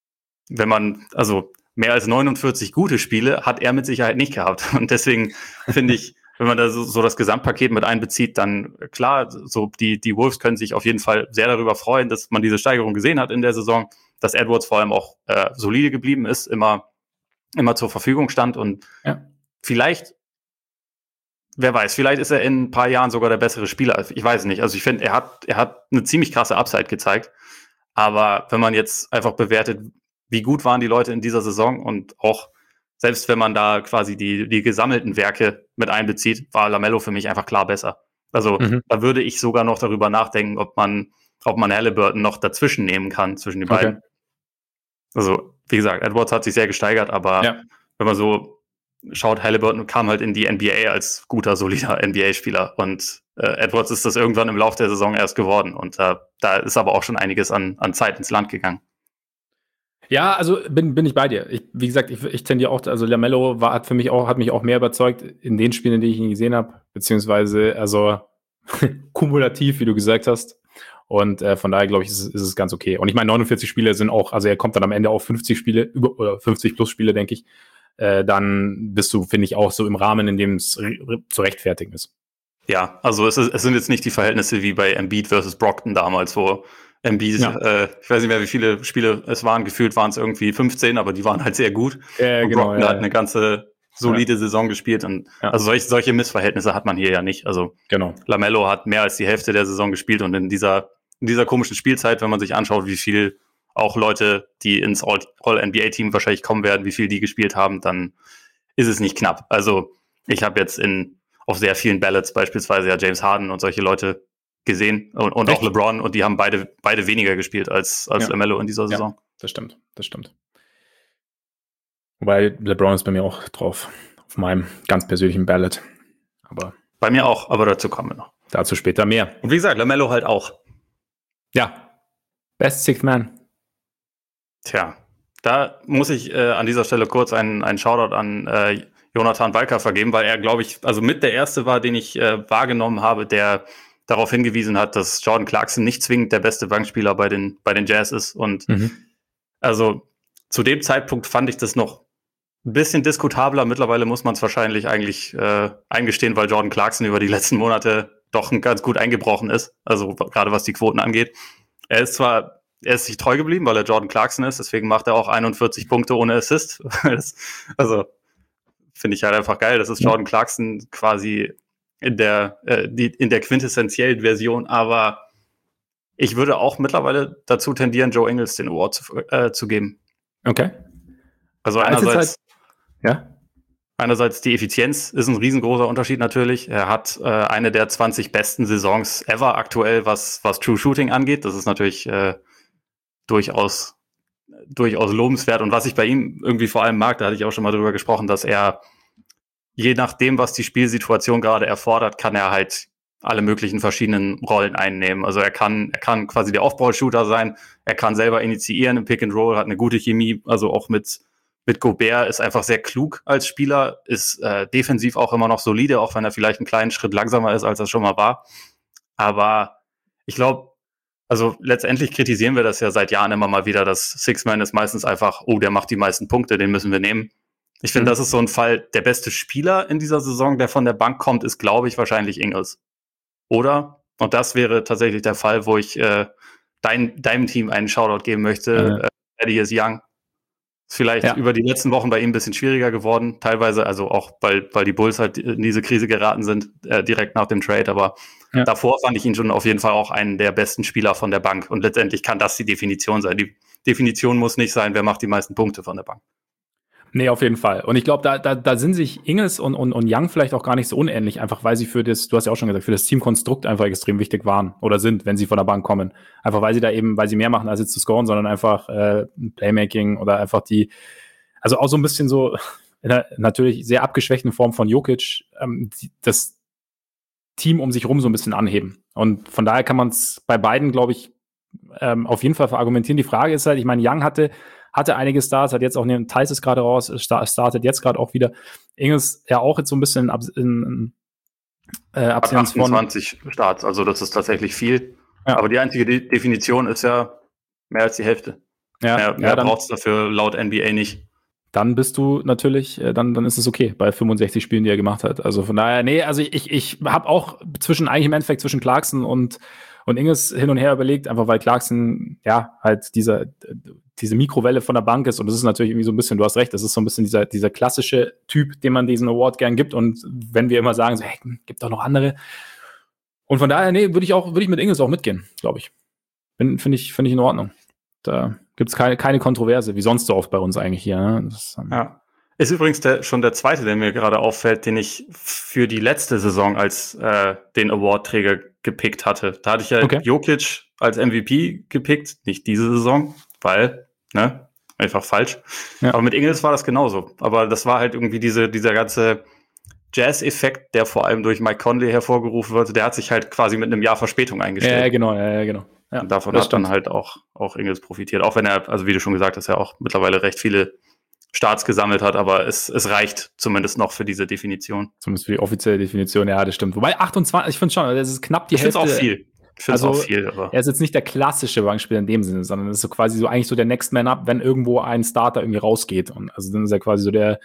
wenn man, also mehr als 49 gute Spiele hat er mit Sicherheit nicht gehabt. Und deswegen finde ich, wenn man da so das Gesamtpaket mit einbezieht, dann klar, so die Wolves können sich auf jeden Fall sehr darüber freuen, dass man diese Steigerung gesehen hat in der Saison, dass Edwards vor allem auch solide geblieben ist, immer zur Verfügung stand und vielleicht, wer weiß, vielleicht ist er in ein paar Jahren sogar der bessere Spieler. Ich weiß es nicht. Also ich finde, er hat eine ziemlich krasse Upside gezeigt. Aber wenn man jetzt einfach bewertet, wie gut waren die Leute in dieser Saison und auch selbst wenn man da quasi die gesammelten Werke mit einbezieht, war LaMelo für mich einfach klar besser. Also da würde ich sogar noch darüber nachdenken, ob man Haliburton noch dazwischen nehmen kann, zwischen den beiden. Also wie gesagt, Edwards hat sich sehr gesteigert, aber wenn man so schaut, Haliburton kam halt in die NBA als guter, solider NBA-Spieler und Edwards ist das irgendwann im Laufe der Saison erst geworden und da ist aber auch schon einiges an Zeit ins Land gegangen. Ja, also bin ich bei dir. Wie gesagt, ich tendiere auch, also LaMelo hat mich auch mehr überzeugt in den Spielen, in denen ich ihn gesehen habe, beziehungsweise also kumulativ, wie du gesagt hast. Und von daher glaube ich, ist es ganz okay. Und ich meine, 49 Spiele sind auch, also er kommt dann am Ende auf 50 Spiele, oder 50 plus Spiele, denke ich. Dann bist du, finde ich, auch so im Rahmen, in dem es zu rechtfertigen ist. Ja, also es sind jetzt nicht die Verhältnisse wie bei Embiid versus Brockton damals, wo Embiid, ich weiß nicht mehr, wie viele Spiele es waren, gefühlt waren es irgendwie 15, aber die waren halt sehr gut. Und genau, Brockton hat eine ganze solide Saison gespielt. Und also solche Missverhältnisse hat man hier ja nicht. Also LaMelo hat mehr als die Hälfte der Saison gespielt und in dieser komischen Spielzeit, wenn man sich anschaut, wie viel auch Leute, die ins All-NBA-Team wahrscheinlich kommen werden, wie viel die gespielt haben, dann ist es nicht knapp. Also ich habe jetzt auf sehr vielen Ballots beispielsweise ja James Harden und solche Leute gesehen und auch LeBron und die haben beide weniger gespielt als LaMelo in dieser Saison. Ja, das stimmt. Wobei LeBron ist bei mir auch drauf, auf meinem ganz persönlichen Ballot. Aber bei mir auch, aber dazu kommen wir noch. Dazu später mehr. Und wie gesagt, LaMelo halt auch. Ja, Best Sixth Man. Tja, da muss ich an dieser Stelle kurz einen Shoutout an Jonathan Walker vergeben, weil er, glaube ich, also mit der Erste war, den ich wahrgenommen habe, der darauf hingewiesen hat, dass Jordan Clarkson nicht zwingend der beste Bankspieler bei den Jazz ist. Und also zu dem Zeitpunkt fand ich das noch ein bisschen diskutabler. Mittlerweile muss man es wahrscheinlich eigentlich eingestehen, weil Jordan Clarkson über die letzten Monate doch ganz gut eingebrochen ist. Also gerade was die Quoten angeht. Er ist sich treu geblieben, weil er Jordan Clarkson ist. Deswegen macht er auch 41 Punkte ohne Assist. Also finde ich halt einfach geil. Das ist Jordan Clarkson quasi in der quintessentiellen Version. Aber ich würde auch mittlerweile dazu tendieren, Joe Ingles den Award zu geben. Okay. Also einerseits die Effizienz ist ein riesengroßer Unterschied natürlich. Er hat eine der 20 besten Saisons ever aktuell, was True Shooting angeht. Das ist natürlich durchaus lobenswert. Und was ich bei ihm irgendwie vor allem mag, da hatte ich auch schon mal drüber gesprochen, dass er, je nachdem, was die Spielsituation gerade erfordert, kann er halt alle möglichen verschiedenen Rollen einnehmen. Also er kann quasi der Off-Ball-Shooter sein, er kann selber initiieren im Pick-and-Roll, hat eine gute Chemie, also auch mit Gobert, ist einfach sehr klug als Spieler, ist defensiv auch immer noch solide, auch wenn er vielleicht einen kleinen Schritt langsamer ist, als er schon mal war. Aber ich glaube, also letztendlich kritisieren wir das ja seit Jahren immer mal wieder, dass Six-Man ist meistens einfach, der macht die meisten Punkte, den müssen wir nehmen. Ich finde, das ist so ein Fall, der beste Spieler in dieser Saison, der von der Bank kommt, ist, glaube ich, wahrscheinlich Ingles. Oder? Und das wäre tatsächlich der Fall, wo ich deinem Team einen Shoutout geben möchte. Thaddeus Young. Ist vielleicht über die letzten Wochen bei ihm ein bisschen schwieriger geworden. Teilweise, also auch, weil die Bulls halt in diese Krise geraten sind, direkt nach dem Trade. Aber davor fand ich ihn schon auf jeden Fall auch einen der besten Spieler von der Bank. Und letztendlich kann das die Definition sein. Die Definition muss nicht sein, wer macht die meisten Punkte von der Bank. Nee, auf jeden Fall. Und ich glaube, da sind sich Ingles und Young vielleicht auch gar nicht so unähnlich, einfach weil sie du hast ja auch schon gesagt, für das Teamkonstrukt einfach extrem wichtig waren oder sind, wenn sie von der Bank kommen. Einfach weil sie mehr machen, als jetzt zu scoren, sondern einfach Playmaking oder einfach also auch so ein bisschen so in einer natürlich sehr abgeschwächten Form von Jokic, das Team um sich rum so ein bisschen anheben. Und von daher kann man es bei beiden, glaube ich, auf jeden Fall verargumentieren. Die Frage ist halt, ich meine, Young hatte einige Stars, hat jetzt auch, Theis ist gerade raus, startet jetzt gerade auch wieder. Ingles ja auch jetzt so ein bisschen in Abstinenz von 28 Starts, also das ist tatsächlich viel. Ja. Aber die einzige Definition ist ja mehr als die Hälfte. Mehr braucht es dafür laut NBA nicht. Dann bist du natürlich, dann ist es okay bei 65 Spielen, die er gemacht hat. Also von daher, also ich habe auch eigentlich im Endeffekt zwischen Clarkson und Ingles hin und her überlegt, einfach weil Clarkson halt diese Mikrowelle von der Bank ist und das ist natürlich irgendwie so ein bisschen, du hast recht, das ist so ein bisschen dieser klassische Typ, dem man diesen Award gern gibt und wenn wir immer sagen, so, hey, gibt doch noch andere. Und von daher, würde ich mit Ingles auch mitgehen, glaube ich. Finde ich in Ordnung. Da gibt es keine Kontroverse, wie sonst so oft bei uns eigentlich hier. Ne? Ist übrigens schon der zweite, der mir gerade auffällt, den ich für die letzte Saison als den Award-Träger gepickt hatte. Da hatte ich ja Jokic als MVP gepickt, nicht diese Saison, weil, einfach falsch. Ja. Aber mit Ingles war das genauso. Aber das war halt irgendwie dieser ganze Jazz-Effekt, der vor allem durch Mike Conley hervorgerufen wird, der hat sich halt quasi mit einem Jahr Verspätung eingestellt. Ja, genau. Ja, und davon hat dann halt auch Ingles profitiert. Auch wenn er, also wie du schon gesagt hast, ja auch mittlerweile recht viele Starts gesammelt hat, aber es reicht zumindest noch für diese Definition. Zumindest für die offizielle Definition, ja, das stimmt. Wobei 28, ich finde schon, das ist knapp die Hälfte. Ich finde es auch viel. Aber er ist jetzt nicht der klassische Bankspieler in dem Sinne, sondern es ist so quasi so eigentlich so der Next Man Up, wenn irgendwo ein Starter irgendwie rausgeht. Und also dann ist er quasi so der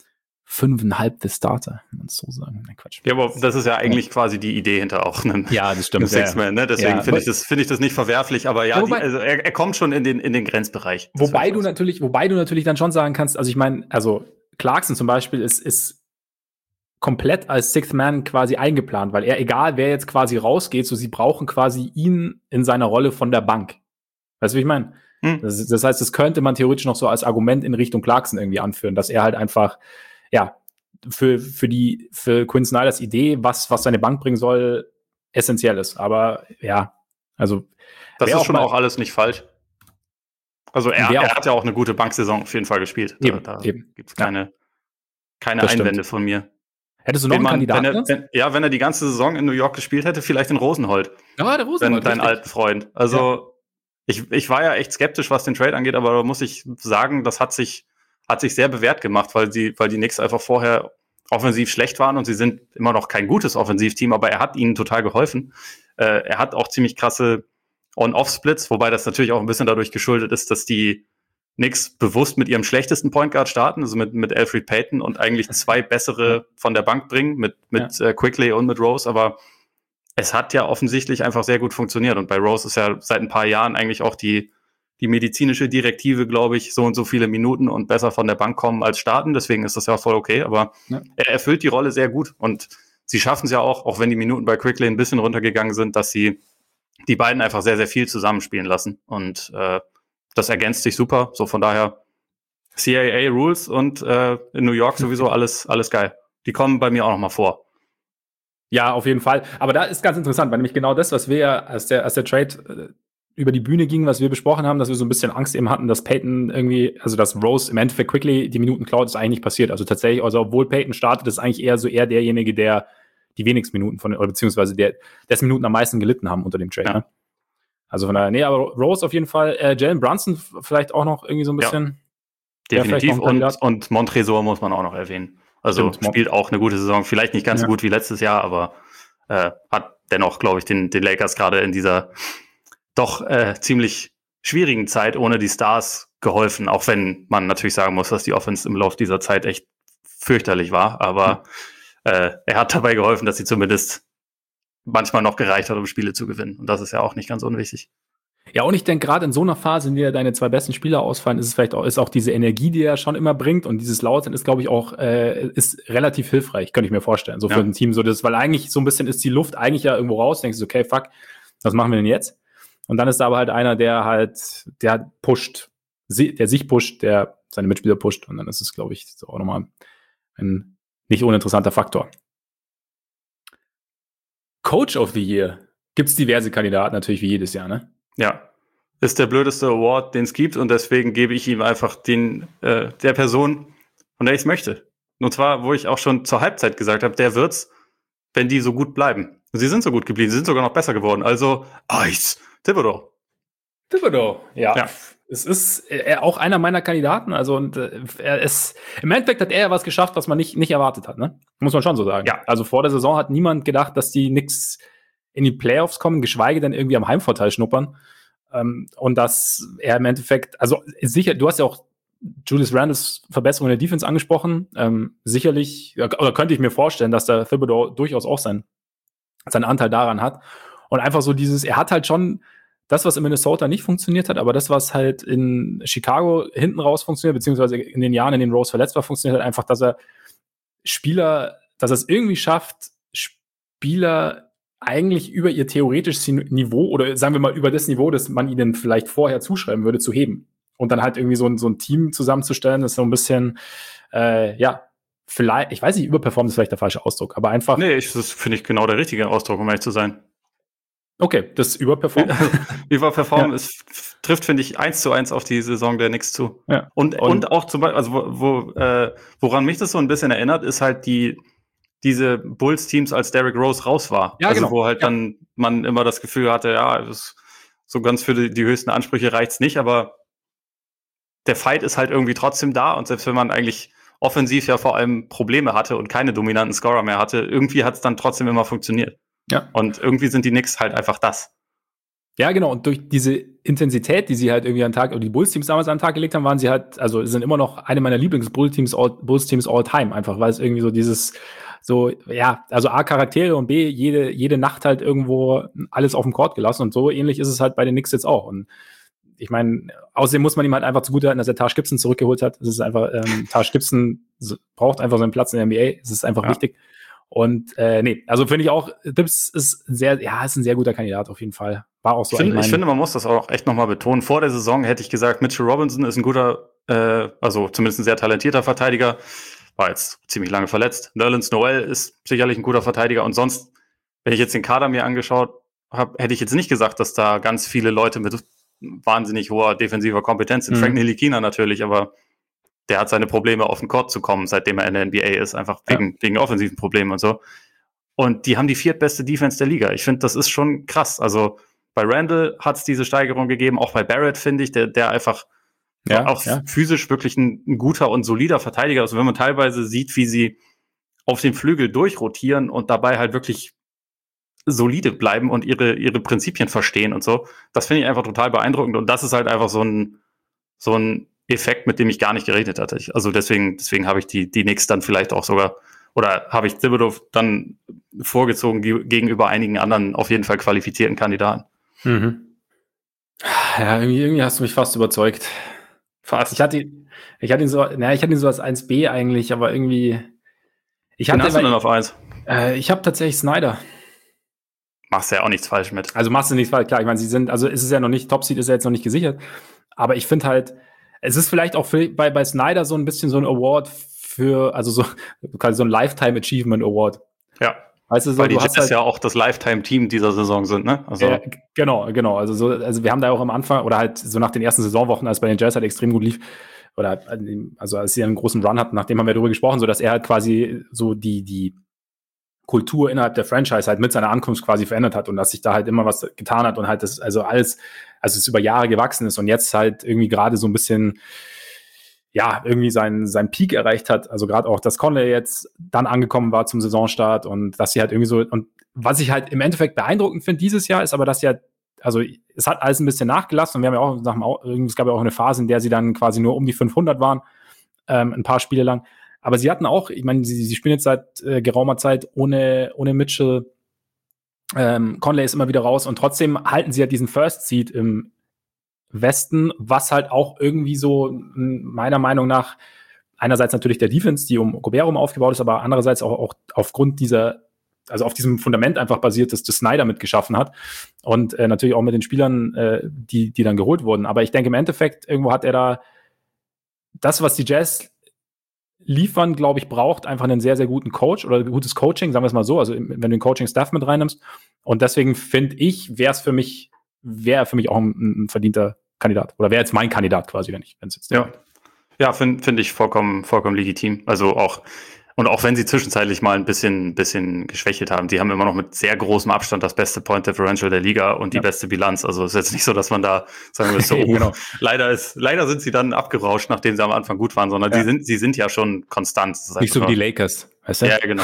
5,5 Starter, wenn man es so sagen. Nein, Quatsch. Ja, aber das ist ja eigentlich quasi die Idee hinter auch einem das stimmt. Six-Man, ne? Deswegen finde ich das nicht verwerflich, aber ja, also er kommt schon in den Grenzbereich. Wobei du natürlich dann schon sagen kannst, also ich meine, also Clarkson zum Beispiel ist komplett als Sixth Man quasi eingeplant, weil egal wer jetzt quasi rausgeht, so sie brauchen quasi ihn in seiner Rolle von der Bank. Weißt du, wie ich meine? Das heißt, das könnte man theoretisch noch so als Argument in Richtung Clarkson irgendwie anführen, dass er halt einfach für Quinn Snyders Idee, was seine Bank bringen soll, essentiell ist. Aber also das ist schon auch alles nicht falsch. Also er hat ja auch eine gute Banksaison auf jeden Fall gespielt. Da gibt es keine Einwände von mir. Hättest du noch einen Kandidaten? Wenn er die ganze Saison in New York gespielt hätte, vielleicht den Rosenhold. Ja, der Rosenhold. Deinen alten Freund. Also ich war ja echt skeptisch, was den Trade angeht, aber da muss ich sagen, das hat sich sehr bewährt gemacht, weil die Knicks einfach vorher offensiv schlecht waren und sie sind immer noch kein gutes Offensivteam, aber er hat ihnen total geholfen. Er hat auch ziemlich krasse On-Off-Splits, wobei das natürlich auch ein bisschen dadurch geschuldet ist, dass die Knicks bewusst mit ihrem schlechtesten Point Guard starten, also mit Elfrid Payton und eigentlich zwei bessere von der Bank bringen, mit Quickley und mit Rose, aber es hat ja offensichtlich einfach sehr gut funktioniert und bei Rose ist ja seit ein paar Jahren eigentlich auch die medizinische Direktive, glaube ich, so und so viele Minuten und besser von der Bank kommen als starten. Deswegen ist das ja voll okay. Aber er erfüllt die Rolle sehr gut. Und sie schaffen es ja auch wenn die Minuten bei Quickley ein bisschen runtergegangen sind, dass sie die beiden einfach sehr, sehr viel zusammenspielen lassen. Und das ergänzt sich super. So von daher CAA Rules und in New York sowieso alles geil. Die kommen bei mir auch noch mal vor. Ja, auf jeden Fall. Aber da ist ganz interessant, weil nämlich genau das, was wir ja, als der Trade über die Bühne ging, was wir besprochen haben, dass wir so ein bisschen Angst eben hatten, dass Payton irgendwie, also dass Rose im Endeffekt Quickley die Minuten klaut, ist eigentlich nicht passiert. Also tatsächlich, also obwohl Payton startet, ist eigentlich eher derjenige, der die wenigsten Minuten oder beziehungsweise dessen Minuten am meisten gelitten haben unter dem Trade. Ne? Also von daher, aber Rose auf jeden Fall, Jalen Brunson vielleicht auch noch irgendwie so ein bisschen. Ja, definitiv und Montrezor muss man auch noch erwähnen. Also spielt auch eine gute Saison, vielleicht nicht ganz so gut wie letztes Jahr, aber hat dennoch, glaube ich, den Lakers gerade in dieser doch ziemlich schwierigen Zeit ohne die Stars geholfen, auch wenn man natürlich sagen muss, dass die Offense im Laufe dieser Zeit echt fürchterlich war, aber er hat dabei geholfen, dass sie zumindest manchmal noch gereicht hat, um Spiele zu gewinnen und das ist ja auch nicht ganz unwichtig. Ja, und ich denke, gerade in so einer Phase, in der deine zwei besten Spieler ausfallen, ist es vielleicht auch diese Energie, die er schon immer bringt und dieses Lautsein ist, glaube ich, auch ist relativ hilfreich, könnte ich mir vorstellen, so für ein Team, so das, weil eigentlich so ein bisschen ist die Luft eigentlich ja irgendwo raus, denkst du, okay, fuck, was machen wir denn jetzt? Und dann ist da aber halt einer, der pusht, der sich pusht, der seine Mitspieler pusht. Und dann ist es, glaube ich, so auch nochmal ein nicht uninteressanter Faktor. Coach of the Year. Gibt's diverse Kandidaten, natürlich wie jedes Jahr, ne? Ja. Ist der blödeste Award, den es gibt. Und deswegen gebe ich ihm einfach der Person, von der ich es möchte. Und zwar, wo ich auch schon zur Halbzeit gesagt habe, der wird's, wenn die so gut bleiben. Und sie sind so gut geblieben, sie sind sogar noch besser geworden. Also, Thibodeau, ja. Es ist auch einer meiner Kandidaten. Also und im Endeffekt hat er was geschafft, was man nicht erwartet hat, ne? Muss man schon so sagen. Ja. Also vor der Saison hat niemand gedacht, dass die Knicks in die Playoffs kommen, geschweige denn irgendwie am Heimvorteil schnuppern. Und dass er im Endeffekt, also sicher, du hast ja auch Julius Randles Verbesserung in der Defense angesprochen. Sicherlich, oder könnte ich mir vorstellen, dass der Thibodeau durchaus auch seinen Anteil daran hat. Und einfach so er hat halt schon das, was in Minnesota nicht funktioniert hat, aber das, was halt in Chicago hinten raus funktioniert, beziehungsweise in den Jahren, in denen Rose verletzt war, funktioniert halt einfach, dass er es irgendwie schafft, Spieler eigentlich über ihr theoretisches Niveau oder sagen wir mal über das Niveau, das man ihnen vielleicht vorher zuschreiben würde, zu heben. Und dann halt irgendwie so ein Team zusammenzustellen, das so ein bisschen, vielleicht, ich weiß nicht, überperformen ist vielleicht der falsche Ausdruck, aber einfach. Nee, das finde ich genau der richtige Ausdruck, um ehrlich zu sein. Okay, das Überperformen. Überperformen trifft, finde ich, 1:1 auf die Saison der Knicks zu. Ja. Und auch zum Beispiel, also woran mich das so ein bisschen erinnert, ist halt diese Bulls-Teams, als Derrick Rose raus war. Ja, also genau. Wo halt dann man immer das Gefühl hatte, so ganz für die höchsten Ansprüche reicht's nicht, aber der Fight ist halt irgendwie trotzdem da und selbst wenn man eigentlich offensiv ja vor allem Probleme hatte und keine dominanten Scorer mehr hatte, irgendwie hat es dann trotzdem immer funktioniert. Ja. Und irgendwie sind die Knicks halt einfach das. Ja, genau. Und durch diese Intensität, die sie halt irgendwie oder die Bulls-Teams damals an den Tag gelegt haben, waren sie halt, also sind immer noch eine meiner Lieblings-Bulls-Teams all time. Einfach, weil es irgendwie so also A, Charaktere und B, jede Nacht halt irgendwo alles auf dem Court gelassen. Und so ähnlich ist es halt bei den Knicks jetzt auch. Und ich meine, außerdem muss man ihm halt einfach zugutehalten, dass er Taj Gibson zurückgeholt hat. Es ist einfach, Taj Gibson braucht einfach seinen Platz in der NBA. Es ist einfach wichtig. Und also finde ich auch, Dibbs ist ist ein sehr guter Kandidat auf jeden Fall. War auch so. Ich finde, man muss das auch echt nochmal betonen. Vor der Saison hätte ich gesagt, Mitchell Robinson ist ein guter, also zumindest ein sehr talentierter Verteidiger. War jetzt ziemlich lange verletzt. Nerlens Noel ist sicherlich ein guter Verteidiger. Und sonst, wenn ich jetzt den Kader mir angeschaut habe, hätte ich jetzt nicht gesagt, dass da ganz viele Leute mit wahnsinnig hoher defensiver Kompetenz sind. Frank Ntilikina natürlich, aber der hat seine Probleme, auf den Court zu kommen, seitdem er in der NBA ist, einfach wegen offensiven Problemen und so. Und die haben die viertbeste Defense der Liga. Ich finde, das ist schon krass. Also bei Randall hat es diese Steigerung gegeben, auch bei Barrett, finde ich, der einfach physisch wirklich ein guter und solider Verteidiger ist. Also wenn man teilweise sieht, wie sie auf dem Flügel durchrotieren und dabei halt wirklich solide bleiben und ihre Prinzipien verstehen und so, das finde ich einfach total beeindruckend. Und das ist halt einfach so ein Effekt, mit dem ich gar nicht gerechnet hatte. Also deswegen habe ich die Knicks dann vielleicht auch sogar, oder habe ich Thibodeau dann vorgezogen gegenüber einigen anderen auf jeden Fall qualifizierten Kandidaten. Mhm. Ja, irgendwie hast du mich fast überzeugt. Fast. Ich hatte ihn so als 1B eigentlich, aber irgendwie. Wen hast du denn auf 1? Ich habe tatsächlich Snyder. Machst ja auch nichts falsch mit. Also machst du nichts falsch, klar. Ich meine, es ist ja noch nicht, Top-Seed ist ja jetzt noch nicht gesichert. Aber ich finde halt, es ist vielleicht auch bei Snyder so ein bisschen so ein Award so ein Lifetime Achievement Award. Ja. Weißt du, weil die Jazz ja auch das Lifetime-Team dieser Saison sind, ne? Also genau. Also wir haben da auch am Anfang oder halt so nach den ersten Saisonwochen, als bei den Jazz halt extrem gut lief, oder also als sie einen großen Run hatten, nachdem haben wir darüber gesprochen, so dass er halt quasi so die Kultur innerhalb der Franchise halt mit seiner Ankunft quasi verändert hat und dass sich da halt immer was getan hat und halt das, es über Jahre gewachsen ist und jetzt halt irgendwie gerade so ein bisschen irgendwie sein Peak erreicht hat. Also gerade auch, dass Conley jetzt dann angekommen war zum Saisonstart und dass sie halt irgendwie so, und was ich halt im Endeffekt beeindruckend finde dieses Jahr, ist aber, dass sie halt, also es hat alles ein bisschen nachgelassen und wir haben ja auch es gab ja auch eine Phase, in der sie dann quasi nur um die 500 waren, ein paar Spiele lang. Aber sie hatten auch, ich meine, sie spielen jetzt seit geraumer Zeit ohne Mitchell. Conley ist immer wieder raus und trotzdem halten sie halt diesen First Seed im Westen, was halt auch irgendwie so meiner Meinung nach einerseits natürlich der Defense, die um Gobert aufgebaut ist, aber andererseits auch aufgrund auf diesem Fundament einfach basiert, das Snyder mitgeschaffen hat und natürlich auch mit den Spielern, die dann geholt wurden. Aber ich denke im Endeffekt, irgendwo hat er da das, was die Jazz liefern, glaube ich, braucht einfach einen sehr, sehr guten Coach oder gutes Coaching, sagen wir es mal so, also wenn du den Coaching-Staff mit reinnimmst. Und deswegen finde ich, wäre für mich auch ein verdienter Kandidat. Oder wäre jetzt mein Kandidat quasi, wenn es jetzt. Ja, finde ich vollkommen legitim. Also auch wenn sie zwischenzeitlich mal ein bisschen geschwächelt haben, die haben immer noch mit sehr großem Abstand das beste Point Differential der Liga und die beste Bilanz. Also es ist jetzt nicht so, dass man da sagen müsste, genau. Leider sind sie dann abgerauscht, nachdem sie am Anfang gut waren, sondern sie sind ja schon konstant. Nicht so wie die Lakers, weißt du? Ja, genau.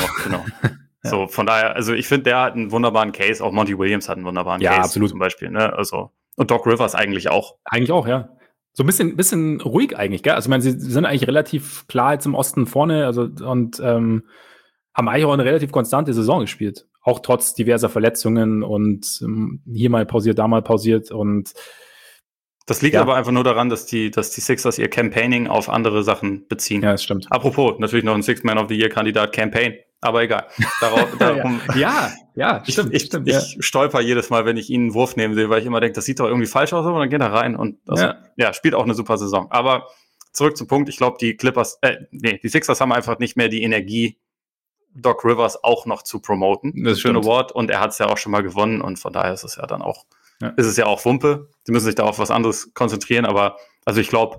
So, von daher, also ich finde, der hat einen wunderbaren Case, auch Monty Williams hat einen wunderbaren Case absolut. zum Beispiel, ne? Also Und Doc Rivers eigentlich auch. Eigentlich auch, ja. So ein bisschen ruhig eigentlich, gell? Also, ich meine, sie sind eigentlich relativ klar jetzt im Osten vorne, also, und haben eigentlich auch eine relativ konstante Saison gespielt. Auch trotz diverser Verletzungen und hier mal pausiert, da mal pausiert und das liegt aber einfach nur daran, dass die Sixers ihr Campaigning auf andere Sachen beziehen. Ja, das stimmt. Apropos, natürlich noch ein Six-Man-of-the-Year-Kandidat Campaign, aber egal. Darum stimmt. Ich stolper jedes Mal, wenn ich ihn einen Wurf nehmen sehe, weil ich immer denke, das sieht doch irgendwie falsch aus, aber dann geht er rein und spielt auch eine super Saison. Aber zurück zum Punkt, ich glaube, die Sixers haben einfach nicht mehr die Energie, Doc Rivers auch noch zu promoten. Das ist ein schöner Award und er hat es ja auch schon mal gewonnen und von daher ist es ja dann auch ist es ja auch Wumpe. Sie müssen sich da auf was anderes konzentrieren, aber also ich glaube,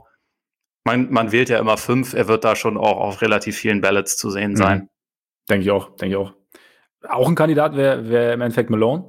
man wählt ja immer 5, er wird da schon auch auf relativ vielen Ballots zu sehen sein. Denke ich auch. Auch ein Kandidat wäre im Endeffekt Malone.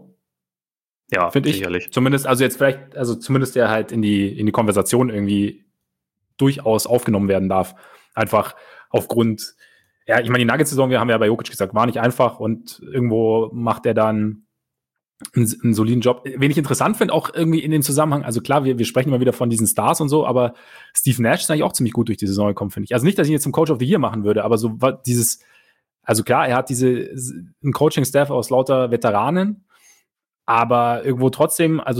Ja, finde ich. Sicherlich. Zumindest, zumindest der halt in die Konversation irgendwie durchaus aufgenommen werden darf. Einfach aufgrund, ich meine, die Nuggets-Saison, wir haben ja bei Jokic gesagt, war nicht einfach und irgendwo macht er dann einen soliden Job. Wen ich interessant finde, auch irgendwie in dem Zusammenhang, also klar, wir sprechen immer wieder von diesen Stars und so, aber Steve Nash ist eigentlich auch ziemlich gut durch die Saison gekommen, finde ich. Also nicht, dass ich ihn jetzt zum Coach of the Year machen würde, aber so also klar, er hat einen Coaching-Staff aus lauter Veteranen, aber irgendwo trotzdem, also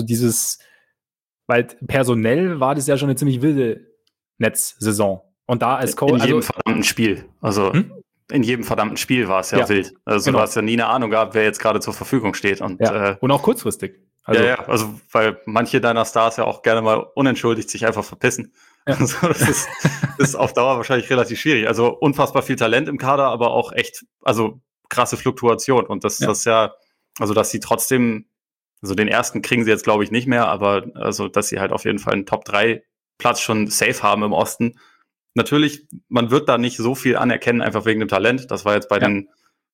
weil personell war das ja schon eine ziemlich wilde Netzsaison. Und da als Coach. In jedem verdammten Spiel. Also in jedem verdammten Spiel war es ja wild. Also du hast ja nie eine Ahnung gehabt, wer jetzt gerade zur Verfügung steht. Und auch kurzfristig. Also weil manche deiner Stars ja auch gerne mal unentschuldigt sich einfach verpissen. Ja. Also das ist auf Dauer wahrscheinlich relativ schwierig. Also unfassbar viel Talent im Kader, aber auch echt, also krasse Fluktuation. Und das ja, also dass sie trotzdem, also den ersten kriegen sie jetzt glaube ich nicht mehr, aber also dass sie halt auf jeden Fall einen Top-3-Platz schon safe haben im Osten. Natürlich, man wird da nicht so viel anerkennen, einfach wegen dem Talent. Das war jetzt bei den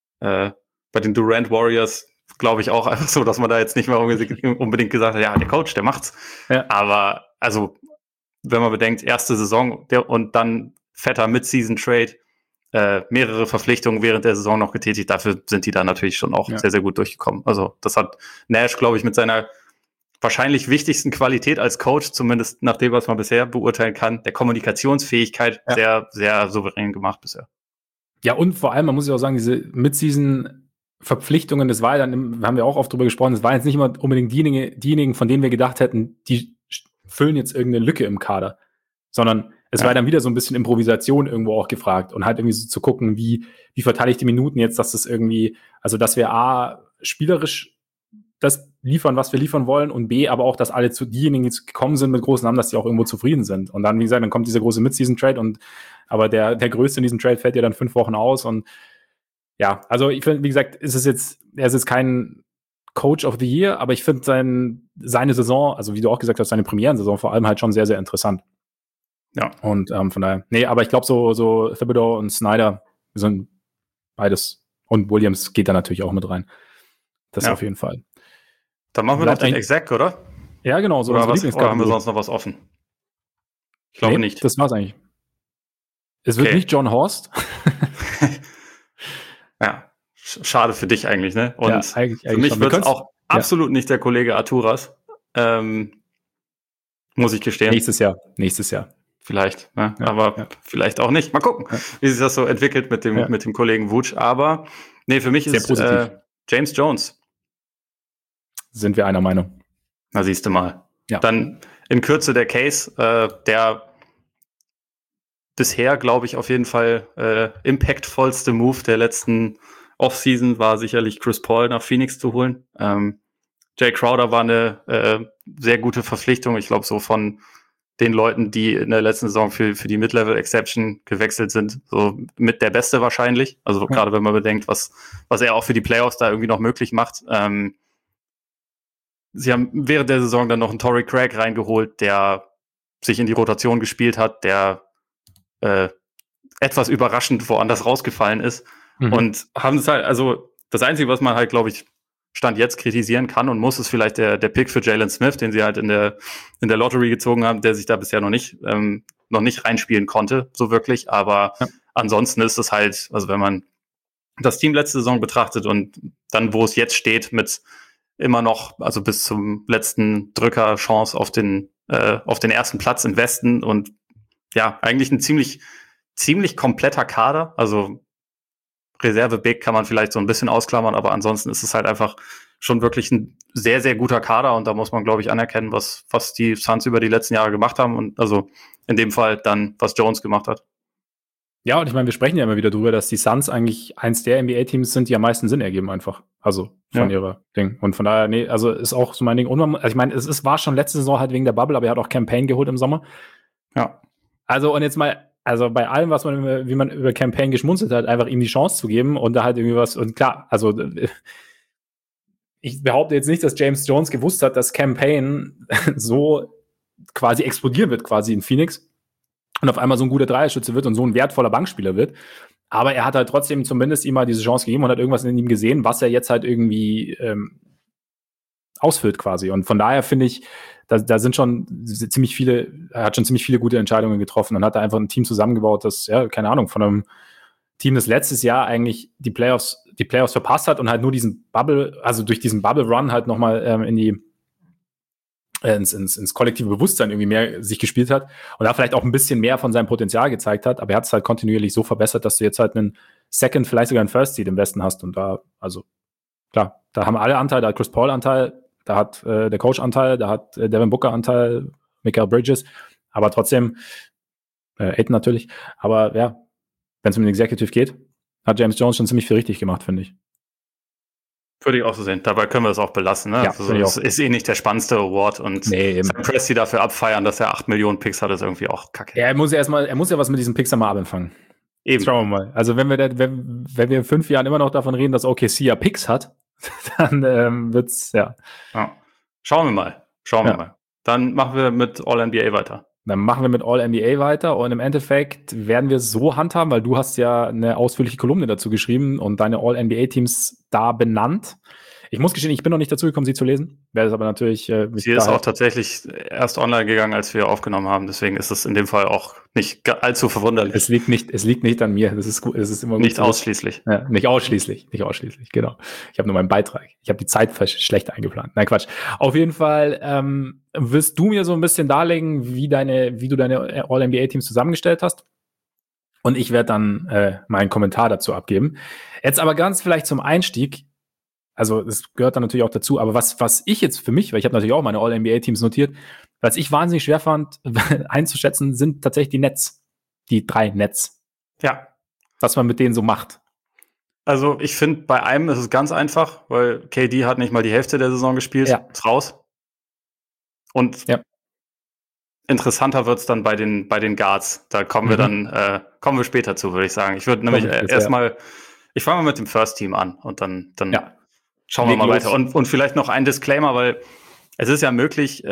Durant Warriors, glaube ich, auch einfach so, dass man da jetzt nicht mehr unbedingt gesagt hat, ja, der Coach, der macht's. Ja. Aber also, wenn man bedenkt, erste Saison und dann fetter Mid-Season-Trade, mehrere Verpflichtungen während der Saison noch getätigt, dafür sind die da natürlich schon auch sehr, sehr gut durchgekommen. Also das hat Nash, glaube ich, mit seiner wahrscheinlich wichtigsten Qualität als Coach, zumindest nach dem, was man bisher beurteilen kann, der Kommunikationsfähigkeit sehr, sehr souverän gemacht bisher. Ja, und vor allem, man muss ja auch sagen, diese Mid-Season-Verpflichtungen, das war ja dann, haben wir auch oft drüber gesprochen, das waren jetzt nicht immer unbedingt diejenigen, von denen wir gedacht hätten, die füllen jetzt irgendeine Lücke im Kader, sondern es war dann wieder so ein bisschen Improvisation irgendwo auch gefragt und halt irgendwie so zu gucken, wie verteile ich die Minuten jetzt, dass das irgendwie, also dass wir A, spielerisch das liefern, was wir liefern wollen und B, aber auch, dass alle diejenigen, die gekommen sind mit großen Namen, dass die auch irgendwo zufrieden sind. Und dann, wie gesagt, dann kommt dieser große Mid-Season-Trade aber der Größte in diesem Trade fällt ja dann 5 Wochen aus und ja, also ich finde, wie gesagt, er ist jetzt kein Coach of the Year, aber ich finde seine Saison, also wie du auch gesagt hast, seine Premierensaison vor allem halt schon sehr, sehr interessant. Ja. Und von daher, aber ich glaube so Thibodeau und Snyder sind beides und Williams geht da natürlich auch mit rein. Das auf jeden Fall. Dann machen wir noch den Exec, oder? Ja, genau. So oder haben wir sonst noch was offen? Ich glaube nicht. Das war's eigentlich. Es wird nicht John Horst. Ja, schade für dich eigentlich, ne? Und für mich wird es auch absolut nicht der Kollege Arturas. Muss ich gestehen. Nächstes Jahr. Vielleicht, ne? Aber vielleicht auch nicht. Mal gucken, wie sich das so entwickelt mit dem Kollegen Vooch. Aber für mich ist James Jones. Sind wir einer Meinung. Na, siehst du mal. Ja. Dann in Kürze der Case, der bisher, glaube ich, auf jeden Fall impactvollste Move der letzten Offseason war sicherlich Chris Paul nach Phoenix zu holen. Jay Crowder war eine sehr gute Verpflichtung. Ich glaube, so von den Leuten, die in der letzten Saison für die Mid-Level-Exception gewechselt sind, so mit der Beste wahrscheinlich. Also gerade wenn man bedenkt, was er auch für die Playoffs da irgendwie noch möglich macht. Sie haben während der Saison dann noch einen Torrey Craig reingeholt, der sich in die Rotation gespielt hat, der etwas überraschend woanders rausgefallen ist. Und haben es halt, also das Einzige, was man halt, glaube ich, Stand jetzt kritisieren kann und muss, ist vielleicht der Pick für Jalen Smith, den sie halt in der Lottery gezogen haben, der sich da bisher noch nicht reinspielen konnte, so wirklich. Aber ansonsten ist es halt, also wenn man das Team letzte Saison betrachtet und dann, wo es jetzt steht mit immer noch, also bis zum letzten Drücker Chance auf den ersten Platz im Westen und ja, eigentlich ein ziemlich kompletter Kader. Also Reserve-Big kann man vielleicht so ein bisschen ausklammern, aber ansonsten ist es halt einfach schon wirklich ein sehr, sehr guter Kader und da muss man, glaube ich, anerkennen, was die Suns über die letzten Jahre gemacht haben und also in dem Fall dann, was Jones gemacht hat. Ja, und ich meine, wir sprechen ja immer wieder drüber, dass die Suns eigentlich eins der NBA-Teams sind, die am meisten Sinn ergeben einfach. Also von ihrer Ding. Und von daher, nee, also ist auch so mein Ding. Und also ich meine, war schon letzte Saison halt wegen der Bubble, aber er hat auch Campaign geholt im Sommer. Ja. Also und jetzt mal, also bei allem, wie man über Campaign geschmunzelt hat, einfach ihm die Chance zu geben und da halt irgendwie was, und klar, also ich behaupte jetzt nicht, dass James Jones gewusst hat, dass Campaign so quasi explodieren wird quasi in Phoenix. Und auf einmal so ein guter Dreierschütze wird und so ein wertvoller Bankspieler wird. Aber er hat halt trotzdem zumindest ihm mal diese Chance gegeben und hat irgendwas in ihm gesehen, was er jetzt halt irgendwie ausfüllt quasi. Und von daher finde ich, da sind schon ziemlich viele, er hat schon ziemlich viele gute Entscheidungen getroffen und hat da einfach ein Team zusammengebaut, das, ja, keine Ahnung, von einem Team, das letztes Jahr eigentlich die Playoffs verpasst hat und halt nur diesen durch diesen Bubble-Run halt nochmal ins kollektive Bewusstsein irgendwie mehr sich gespielt hat und da vielleicht auch ein bisschen mehr von seinem Potenzial gezeigt hat, aber er hat es halt kontinuierlich so verbessert, dass du jetzt halt einen Second, vielleicht sogar einen First Seed im Westen hast und da, also klar, da haben alle Anteil, da hat Chris Paul Anteil, da hat der Coach Anteil, da hat Devin Booker Anteil, Mikal Bridges, aber trotzdem Ayton natürlich, aber ja, wenn es um den Executive geht, hat James Jones schon ziemlich viel richtig gemacht, finde ich. Würde ich auch so sehen. Dabei können wir es auch belassen. Ne? Ja, also, das ist nicht der spannendste Award und Sam Presti dafür abfeiern, dass er 8 Millionen Picks hat, ist irgendwie auch kacke. Ja, er muss ja was mit diesen Picks am Abend anfangen. Eben. Schauen wir mal. Also wenn wir in 5 Jahren immer noch davon reden, dass OKC ja Picks hat, dann wird's, ja. Schauen wir mal. Dann machen wir mit All-NBA weiter. Dann machen wir mit All-NBA weiter und im Endeffekt werden wir es so handhaben, weil du hast ja eine ausführliche Kolumne dazu geschrieben und deine All-NBA-Teams da benannt. Ich muss gestehen, ich bin noch nicht dazu gekommen, sie zu lesen. Werde es aber natürlich. Sie ist auch tatsächlich erst online gegangen, als wir aufgenommen haben. Deswegen ist es in dem Fall auch nicht allzu verwunderlich. Es liegt nicht an mir. Das ist gut. Es ist immer gut. Nicht ausschließlich. Ja, nicht ausschließlich. Genau. Ich habe nur meinen Beitrag. Ich habe die Zeit schlecht eingeplant. Nein, Quatsch. Auf jeden Fall wirst du mir so ein bisschen darlegen, wie du deine All-NBA-Teams zusammengestellt hast. Und ich werde dann meinen Kommentar dazu abgeben. Jetzt aber ganz vielleicht zum Einstieg. Also es gehört dann natürlich auch dazu, aber was ich jetzt für mich, weil ich habe natürlich auch meine All-NBA-Teams notiert, was ich wahnsinnig schwer fand einzuschätzen, sind tatsächlich die Nets. Die 3 Nets. Ja. Was man mit denen so macht. Also ich finde, bei einem ist es ganz einfach, weil KD hat nicht mal die Hälfte der Saison gespielt, ist raus. Und interessanter wird's dann bei den Guards. Da kommen wir dann kommen wir später zu, würde ich sagen. Ich würde nämlich erstmal, ich fange mal mit dem First Team an und dann schauen wir mal weiter. Und vielleicht noch ein Disclaimer, weil es ist ja möglich,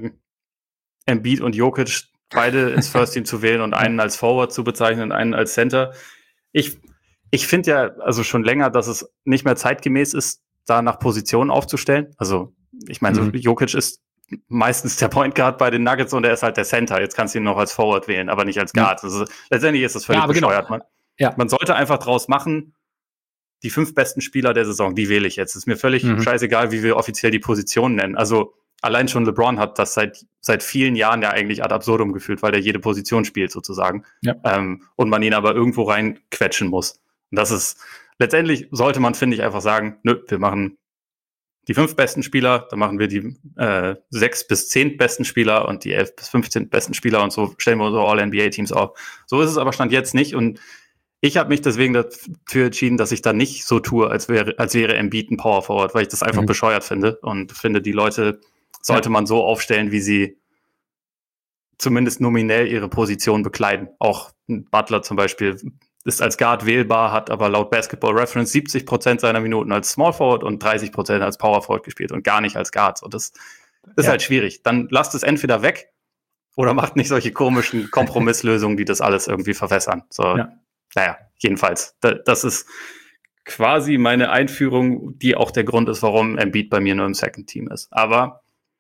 Embiid und Jokic beide ins First Team zu wählen und einen als Forward zu bezeichnen und einen als Center. Ich finde ja also schon länger, dass es nicht mehr zeitgemäß ist, da nach Positionen aufzustellen. Also ich meine, so Jokic ist meistens der Point Guard bei den Nuggets und er ist halt der Center. Jetzt kannst du ihn noch als Forward wählen, aber nicht als Guard. Also letztendlich ist das völlig bescheuert. Genau. Man sollte einfach draus machen, die 5 besten Spieler der Saison, die wähle ich jetzt. Ist mir völlig scheißegal, wie wir offiziell die Positionen nennen. Also allein schon LeBron hat das seit vielen Jahren ja eigentlich ad absurdum gefühlt, weil der jede Position spielt sozusagen. Ja. Und man ihn aber irgendwo reinquetschen muss. Und das ist, letztendlich sollte man, finde ich, einfach sagen, wir machen die 5 besten Spieler, dann machen wir die 6 bis 10 besten Spieler und die 11 bis 15 besten Spieler und so stellen wir unsere All-NBA-Teams auf. So ist es aber Stand jetzt nicht und ich habe mich deswegen dafür entschieden, dass ich da nicht so tue, als wäre Embiid ein Power Forward, weil ich das einfach bescheuert finde und finde, die Leute sollte man so aufstellen, wie sie zumindest nominell ihre Position bekleiden. Auch Butler zum Beispiel ist als Guard wählbar, hat aber laut Basketball Reference 70% seiner Minuten als Small Forward und 30% als Power Forward gespielt und gar nicht als Guard. Und das ist halt schwierig. Dann lasst es entweder weg oder macht nicht solche komischen Kompromisslösungen, die das alles irgendwie verwässern. So. Ja. Naja, jedenfalls, das ist quasi meine Einführung, die auch der Grund ist, warum Embiid bei mir nur im Second Team ist. Aber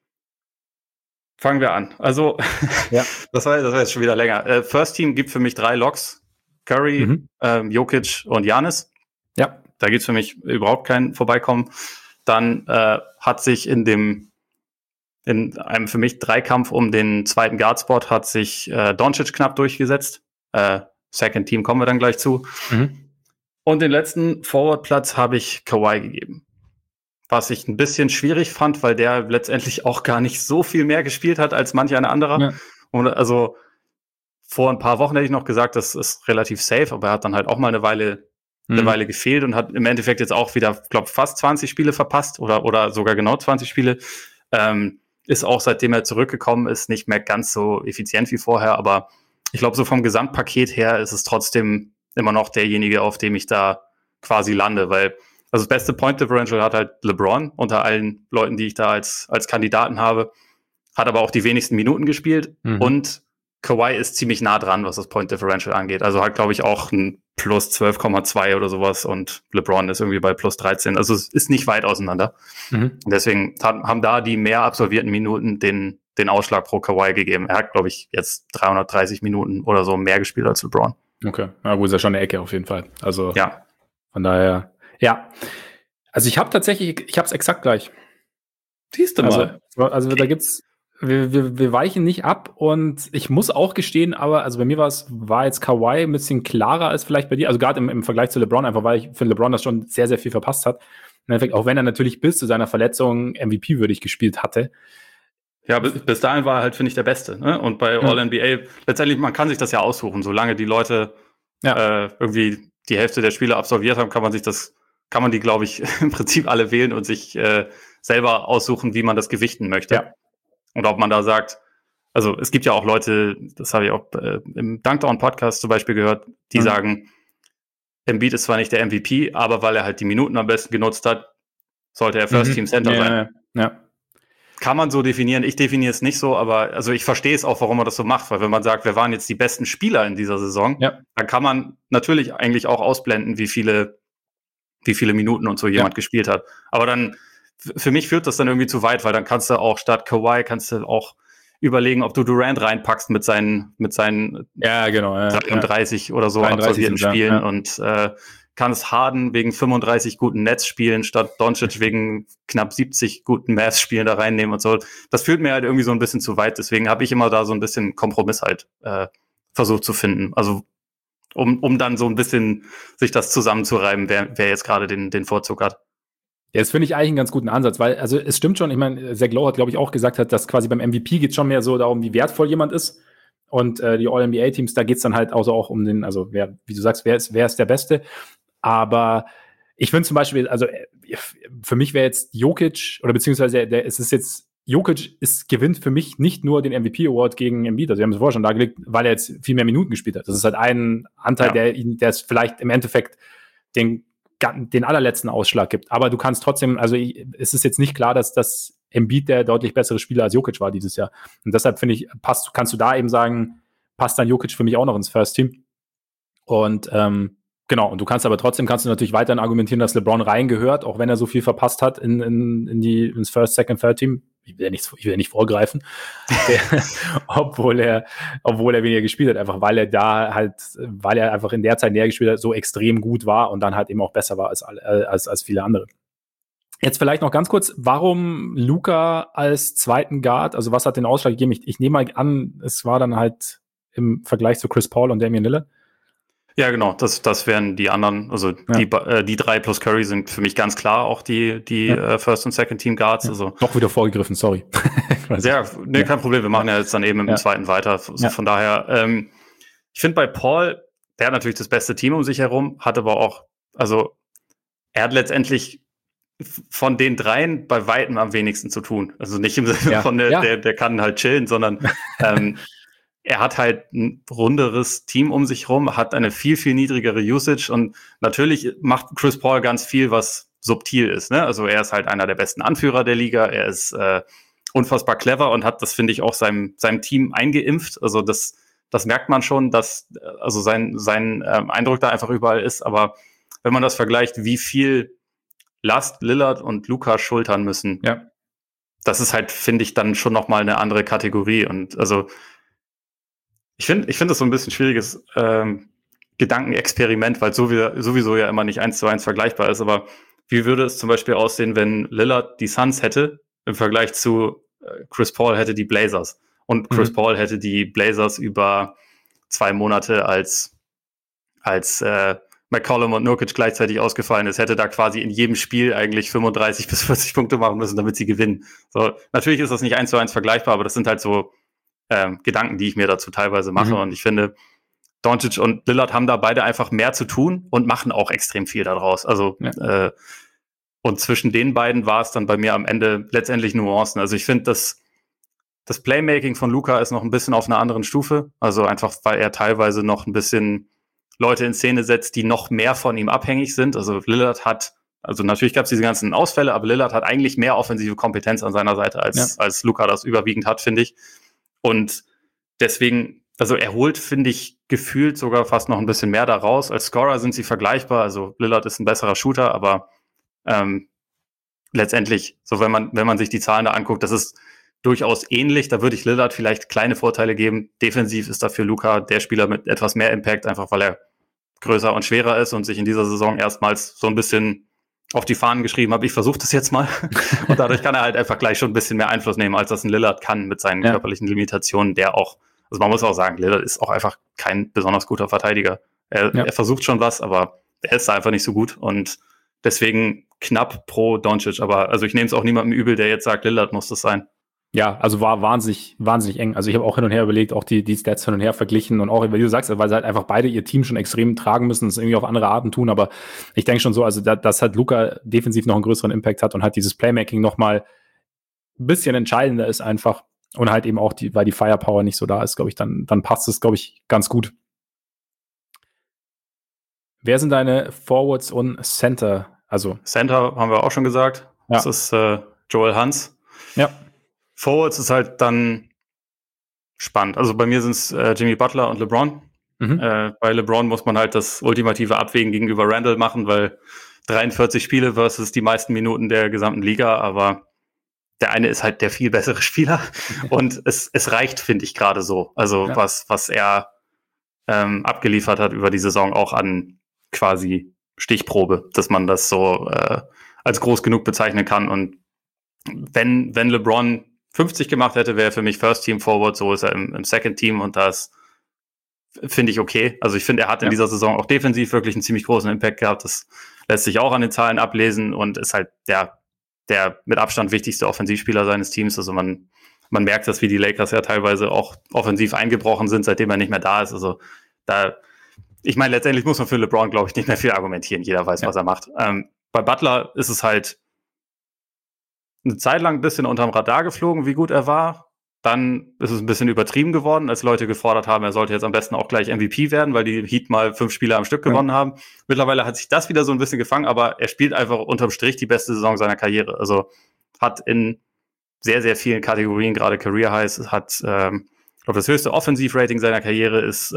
fangen wir an. Also, das war jetzt schon wieder länger. First Team gibt für mich 3 Locks. Curry, Jokic und Giannis. Ja. Da gibt's für mich überhaupt kein Vorbeikommen. Dann hat sich in einem für mich Dreikampf um den zweiten Guard-Spot hat sich Doncic knapp durchgesetzt. Second Team kommen wir dann gleich zu. Und den letzten Forward-Platz habe ich Kawhi gegeben. Was ich ein bisschen schwierig fand, weil der letztendlich auch gar nicht so viel mehr gespielt hat als manch ein anderer. Ja. Und also vor ein paar Wochen hätte ich noch gesagt, das ist relativ safe, aber er hat dann halt auch mal eine Weile gefehlt und hat im Endeffekt jetzt auch wieder, glaube fast 20 Spiele verpasst oder sogar genau 20 Spiele. Ist auch, seitdem er zurückgekommen ist, nicht mehr ganz so effizient wie vorher, aber ich glaube, so vom Gesamtpaket her ist es trotzdem immer noch derjenige, auf dem ich da quasi lande, weil also das beste Point Differential hat halt LeBron unter allen Leuten, die ich da als Kandidaten habe, hat aber auch die wenigsten Minuten gespielt und Kawhi ist ziemlich nah dran, was das Point Differential angeht. Also hat, glaube ich, auch ein plus 12,2 oder sowas und LeBron ist irgendwie bei plus 13. Also es ist nicht weit auseinander. Deswegen haben da die mehr absolvierten Minuten den Ausschlag pro Kawhi gegeben. Er hat, glaube ich, jetzt 330 Minuten oder so mehr gespielt als LeBron. Okay, na gut, ist ja schon eine Ecke auf jeden Fall. Also ja. Von daher, ja. Also ich habe es exakt gleich. Siehst du mal. Also da gibt's wir weichen nicht ab und ich muss auch gestehen, aber also bei mir war jetzt Kawhi ein bisschen klarer als vielleicht bei dir, also gerade im Vergleich zu LeBron, einfach weil ich finde, LeBron das schon sehr, sehr viel verpasst hat. Im Endeffekt, auch wenn er natürlich bis zu seiner Verletzung MVP-würdig gespielt hatte. Ja, bis dahin war er halt, finde ich, der Beste. Ne? Und bei All-NBA, letztendlich, man kann sich das ja aussuchen, solange die Leute irgendwie die Hälfte der Spiele absolviert haben, kann man die, glaube ich, im Prinzip alle wählen und sich selber aussuchen, wie man das gewichten möchte. Ja. Und ob man da sagt, also es gibt ja auch Leute, das habe ich auch im Dunkdown-Podcast zum Beispiel gehört, die sagen, Embiid ist zwar nicht der MVP, aber weil er halt die Minuten am besten genutzt hat, sollte er First-Team-Center sein. Ja. Kann man so definieren. Ich definiere es nicht so, aber also ich verstehe es auch, warum man das so macht, weil wenn man sagt, wir waren jetzt die besten Spieler in dieser Saison, dann kann man natürlich eigentlich auch ausblenden, wie viele Minuten und so jemand gespielt hat. Aber dann, für mich führt das dann irgendwie zu weit, weil dann kannst du auch statt Kawhi auch überlegen, ob du Durant reinpackst mit seinen 33 oder so absolvierten Spielen und kannst Harden wegen 35 guten Netzspielen statt Doncic wegen knapp 70 guten Mavs-Spielen da reinnehmen und so. Das führt mir halt irgendwie so ein bisschen zu weit. Deswegen habe ich immer da so ein bisschen Kompromiss halt versucht zu finden. Also um dann so ein bisschen sich das zusammenzureiben, wer jetzt gerade den Vorzug hat. Ja, das finde ich eigentlich einen ganz guten Ansatz, weil, also es stimmt schon, ich meine, Zach Lowe hat, glaube ich, auch gesagt, dass quasi beim MVP geht es schon mehr so darum, wie wertvoll jemand ist. Und die All-NBA-Teams, da geht es dann halt auch um den, also wer, wie du sagst, wer ist der Beste. Aber ich finde zum Beispiel, also für mich wäre jetzt Jokic, oder beziehungsweise Jokic gewinnt für mich nicht nur den MVP-Award gegen Embiid, also wir haben es vorher schon dargelegt, weil er jetzt viel mehr Minuten gespielt hat. Das ist halt ein Anteil, der es vielleicht im Endeffekt den allerletzten Ausschlag gibt. Aber du kannst trotzdem, also es ist jetzt nicht klar, dass Embiid der deutlich bessere Spieler als Jokic war dieses Jahr. Und deshalb finde ich, kannst du da eben sagen, passt dann Jokic für mich auch noch ins First Team. Und genau, und kannst natürlich weiterhin argumentieren, dass LeBron reingehört, auch wenn er so viel verpasst hat ins First, Second, Third Team. Ich will ja nicht vorgreifen, obwohl er weniger gespielt hat, einfach weil er einfach in der Zeit, in der er gespielt hat, so extrem gut war und dann halt eben auch besser war als viele andere. Jetzt vielleicht noch ganz kurz, warum Luka als zweiten Guard, also was hat den Ausschlag gegeben? Ich nehme mal an, es war dann halt im Vergleich zu Chris Paul und Damian Lillard. Ja, genau, das wären die anderen, also die 3 plus Curry sind für mich ganz klar auch die First- und Second-Team-Guards. Ja. Also. Doch wieder vorgegriffen, sorry. Kein Problem, wir machen ja jetzt dann eben im zweiten weiter. Also von daher, ich finde bei Paul, der hat natürlich das beste Team um sich herum, hat aber auch, also er hat letztendlich von den dreien bei Weitem am wenigsten zu tun. Also nicht im Sinne von, der kann halt chillen, sondern er hat halt ein runderes Team um sich rum, hat eine viel, viel niedrigere Usage und natürlich macht Chris Paul ganz viel, was subtil ist. Ne? Also er ist halt einer der besten Anführer der Liga, er ist unfassbar clever und hat das, finde ich, auch seinem Team eingeimpft. Also das merkt man schon, dass also sein Eindruck da einfach überall ist. Aber wenn man das vergleicht, wie viel Last Lillard und Luka schultern müssen, das ist halt, finde ich, dann schon nochmal eine andere Kategorie. Und also ich finde das so ein bisschen schwieriges Gedankenexperiment, weil sowieso ja immer nicht 1:1 vergleichbar ist, aber wie würde es zum Beispiel aussehen, wenn Lillard die Suns hätte, im Vergleich zu Chris Paul hätte die Blazers. Und Chris Paul hätte die Blazers über 2 Monate als McCollum und Nurkic gleichzeitig ausgefallen ist, hätte da quasi in jedem Spiel eigentlich 35 bis 40 Punkte machen müssen, damit sie gewinnen. So, natürlich ist das nicht 1:1 vergleichbar, aber das sind halt so Gedanken, die ich mir dazu teilweise mache. Und ich finde, Doncic und Lillard haben da beide einfach mehr zu tun und machen auch extrem viel daraus. Also und zwischen den beiden war es dann bei mir am Ende letztendlich Nuancen. Also ich finde, das Playmaking von Luka ist noch ein bisschen auf einer anderen Stufe. Also einfach, weil er teilweise noch ein bisschen Leute in Szene setzt, die noch mehr von ihm abhängig sind. Also Lillard also natürlich gab es diese ganzen Ausfälle, aber Lillard hat eigentlich mehr offensive Kompetenz an seiner Seite, als Luka das überwiegend hat, finde ich. Und deswegen, also er holt, finde ich, gefühlt sogar fast noch ein bisschen mehr daraus. Als Scorer sind sie vergleichbar. Also Lillard ist ein besserer Shooter, aber letztendlich, so wenn man sich die Zahlen da anguckt, das ist durchaus ähnlich. Da würde ich Lillard vielleicht kleine Vorteile geben. Defensiv ist dafür Luka der Spieler mit etwas mehr Impact, einfach weil er größer und schwerer ist und sich in dieser Saison erstmals so ein bisschen auf die Fahnen geschrieben hat, ich versuche das jetzt mal. Und dadurch kann er halt einfach gleich schon ein bisschen mehr Einfluss nehmen, als das ein Lillard kann mit seinen körperlichen Limitationen, der auch, also man muss auch sagen, Lillard ist auch einfach kein besonders guter Verteidiger. Er versucht schon was, aber er ist da einfach nicht so gut und deswegen knapp pro Doncic. Aber also ich nehme es auch niemandem übel, der jetzt sagt, Lillard muss das sein. Ja, also war wahnsinnig eng. Also ich habe auch hin und her überlegt, auch die Stats hin und her verglichen und auch, wie du sagst, weil sie halt einfach beide ihr Team schon extrem tragen müssen, es irgendwie auf andere Arten tun, aber ich denke schon so, also dass halt Luka defensiv noch einen größeren Impact hat und halt dieses Playmaking noch mal ein bisschen entscheidender ist einfach und halt eben auch, weil die Firepower nicht so da ist, glaube ich, dann passt es, glaube ich, ganz gut. Wer sind deine Forwards und Center? Also Center haben wir auch schon gesagt. Ja. Das ist Joel Hans. Ja. Forwards ist halt dann spannend. Also bei mir sind es Jimmy Butler und LeBron. Bei LeBron muss man halt das ultimative Abwägen gegenüber Randall machen, weil 43 Spiele versus die meisten Minuten der gesamten Liga, aber der eine ist halt der viel bessere Spieler und es reicht, finde ich, gerade so. Also was er abgeliefert hat über die Saison auch an quasi Stichprobe, dass man das so als groß genug bezeichnen kann. Und wenn LeBron 50 gemacht hätte, wäre er für mich First Team Forward, so ist er im Second Team und das finde ich okay. Also ich finde, er hat in dieser Saison auch defensiv wirklich einen ziemlich großen Impact gehabt. Das lässt sich auch an den Zahlen ablesen und ist halt der mit Abstand wichtigste Offensivspieler seines Teams. Also man merkt das, wie die Lakers ja teilweise auch offensiv eingebrochen sind, seitdem er nicht mehr da ist. Also ich meine, letztendlich muss man für LeBron, glaube ich, nicht mehr viel argumentieren. Jeder weiß, was er macht. Bei Butler ist es halt eine Zeit lang ein bisschen unterm Radar geflogen, wie gut er war. Dann ist es ein bisschen übertrieben geworden, als Leute gefordert haben, er sollte jetzt am besten auch gleich MVP werden, weil die Heat mal 5 Spiele am Stück gewonnen haben. Mittlerweile hat sich das wieder so ein bisschen gefangen, aber er spielt einfach unterm Strich die beste Saison seiner Karriere. Also hat in sehr, sehr vielen Kategorien, gerade Career Highs, hat, ich glaube, das höchste Offensivrating seiner Karriere ist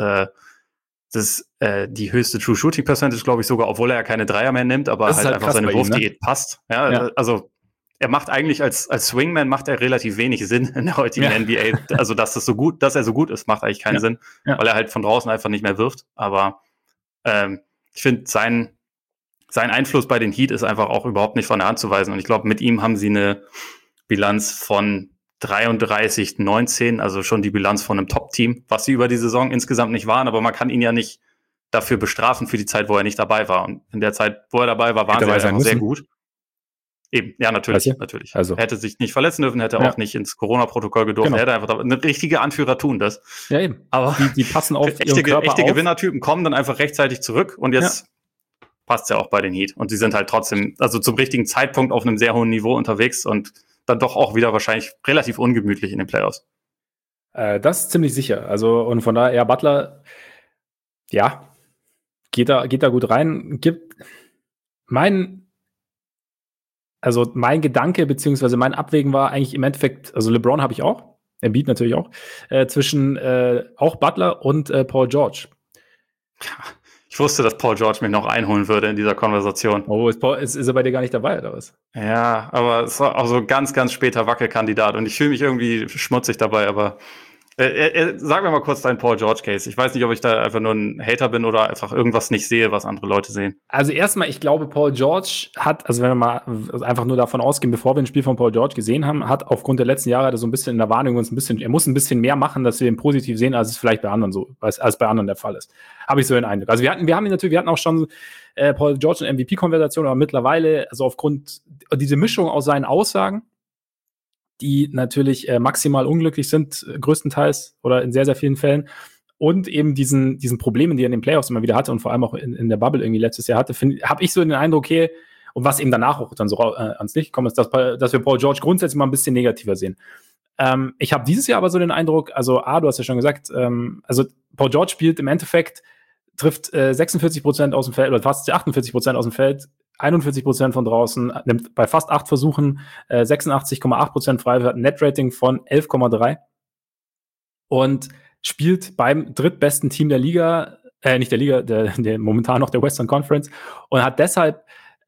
die höchste True Shooting Percentage, glaube ich sogar, obwohl er ja keine Dreier mehr nimmt, aber halt einfach seine Wurfdiät passt. Ja, also er macht eigentlich als Swingman macht er relativ wenig Sinn in der heutigen NBA. Also dass er so gut ist, macht eigentlich keinen Sinn, weil er halt von draußen einfach nicht mehr wirft. Aber ich finde, sein Einfluss bei den Heat ist einfach auch überhaupt nicht von der Hand zu weisen. Und ich glaube, mit ihm haben sie eine Bilanz von 33-19, also schon die Bilanz von einem Top-Team, was sie über die Saison insgesamt nicht waren. Aber man kann ihn ja nicht dafür bestrafen für die Zeit, wo er nicht dabei war. Und in der Zeit, wo er dabei war, waren sie einfach sehr gut. Eben, ja, natürlich. Also. Er hätte sich nicht verletzen dürfen, hätte auch nicht ins Corona-Protokoll gedurft. Er hätte einfach eine richtige Anführer tun das. Ja, eben. Aber die passen auf echte Gewinnertypen kommen dann einfach rechtzeitig zurück und jetzt passt es ja auch bei den Heat. Und sie sind halt trotzdem, also zum richtigen Zeitpunkt auf einem sehr hohen Niveau unterwegs und dann doch auch wieder wahrscheinlich relativ ungemütlich in den Playoffs. Das ist ziemlich sicher. Also, und von daher, Butler, geht da gut rein. Mein Gedanke beziehungsweise mein Abwägen war eigentlich im Endeffekt, also LeBron habe ich auch, Embiid natürlich auch, zwischen auch Butler und Paul George. Ich wusste, dass Paul George mich noch einholen würde in dieser Konversation. Oh, ist er bei dir gar nicht dabei, oder was? Ja, aber es war auch so ein ganz, ganz später Wackelkandidat und ich fühle mich irgendwie schmutzig dabei, aber Sag mir mal kurz deinen Paul George-Case. Ich weiß nicht, ob ich da einfach nur ein Hater bin oder einfach irgendwas nicht sehe, was andere Leute sehen. Also erstmal, ich glaube, Paul George hat, also wenn wir mal einfach nur davon ausgehen, bevor wir ein Spiel von Paul George gesehen haben, hat aufgrund der letzten Jahre so ein bisschen in der Wahrnehmung er muss ein bisschen mehr machen, dass wir ihn positiv sehen, als es vielleicht bei anderen als bei anderen der Fall ist. Habe ich so den Eindruck. Also wir hatten auch schon Paul George eine MVP-Konversation, aber mittlerweile, also aufgrund diese Mischung aus seinen Aussagen, die natürlich maximal unglücklich sind, größtenteils oder in sehr, sehr vielen Fällen, und eben diesen Problemen, die er in den Playoffs immer wieder hatte und vor allem auch in der Bubble irgendwie letztes Jahr hatte, habe ich so den Eindruck, okay, und was eben danach auch dann so ans Licht gekommen ist, dass wir Paul George grundsätzlich mal ein bisschen negativer sehen. Ich habe dieses Jahr aber so den Eindruck, also du hast ja schon gesagt, also Paul George spielt im Endeffekt, trifft 46% aus dem Feld oder fast 48% aus dem Feld, 41% von draußen, nimmt bei fast 8 Versuchen 86,8% frei, hat ein Net-Rating von 11,3 und spielt beim drittbesten Team der Liga, nicht der Liga, der momentan noch der Western Conference, und hat deshalb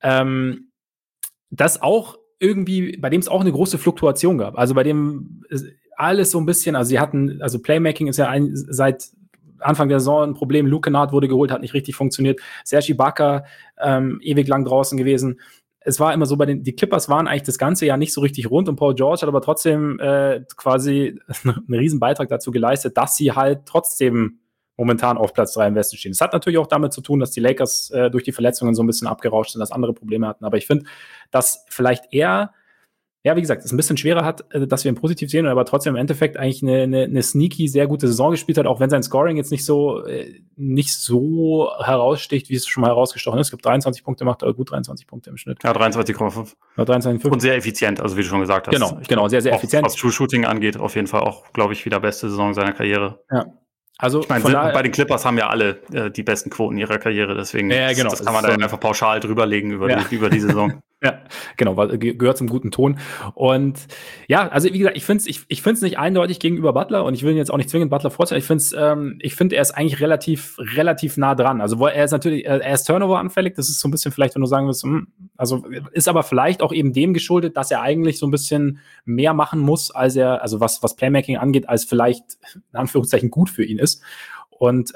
das auch irgendwie, bei dem es auch eine große Fluktuation gab. Also bei dem alles so ein bisschen, also Playmaking ist ja seit Anfang der Saison ein Problem. Luke Kennard wurde geholt, hat nicht richtig funktioniert. Serge Ibaka ewig lang draußen gewesen. Es war immer so, die Clippers waren eigentlich das ganze Jahr nicht so richtig rund, und Paul George hat aber trotzdem quasi einen riesen Beitrag dazu geleistet, dass sie halt trotzdem momentan auf Platz 3 im Westen stehen. Das hat natürlich auch damit zu tun, dass die Lakers durch die Verletzungen so ein bisschen abgerauscht sind, dass andere Probleme hatten. Aber ich finde, dass vielleicht er, ja, wie gesagt, es ein bisschen schwerer hat, dass wir ihn positiv sehen, aber trotzdem im Endeffekt eigentlich eine sneaky, sehr gute Saison gespielt hat, auch wenn sein Scoring jetzt nicht so heraussticht, wie es schon mal herausgestochen ist. Es gibt 23 Punkte, macht er gut 23 Punkte im Schnitt. Ja, 23,5. Ja, 23,5. Und sehr effizient, also wie du schon gesagt hast. Genau, sehr, sehr effizient. Was True Shooting angeht, auf jeden Fall auch, glaube ich, wieder beste Saison seiner Karriere. Ja. Also ich meine, bei den Clippers haben ja alle die besten Quoten ihrer Karriere, deswegen genau. Das kann man da einfach pauschal drüberlegen über die Saison. Ja, genau, gehört zum guten Ton. Und ja, also wie gesagt, ich finde es nicht eindeutig gegenüber Butler, und ich will ihn jetzt auch nicht zwingend Butler vorstellen. Ich finde, er ist eigentlich relativ nah dran. Also er ist Turnover-anfällig. Das ist so ein bisschen vielleicht, wenn du sagen willst, also ist aber vielleicht auch eben dem geschuldet, dass er eigentlich so ein bisschen mehr machen muss, als also was Playmaking angeht, als vielleicht in Anführungszeichen gut für ihn ist. Und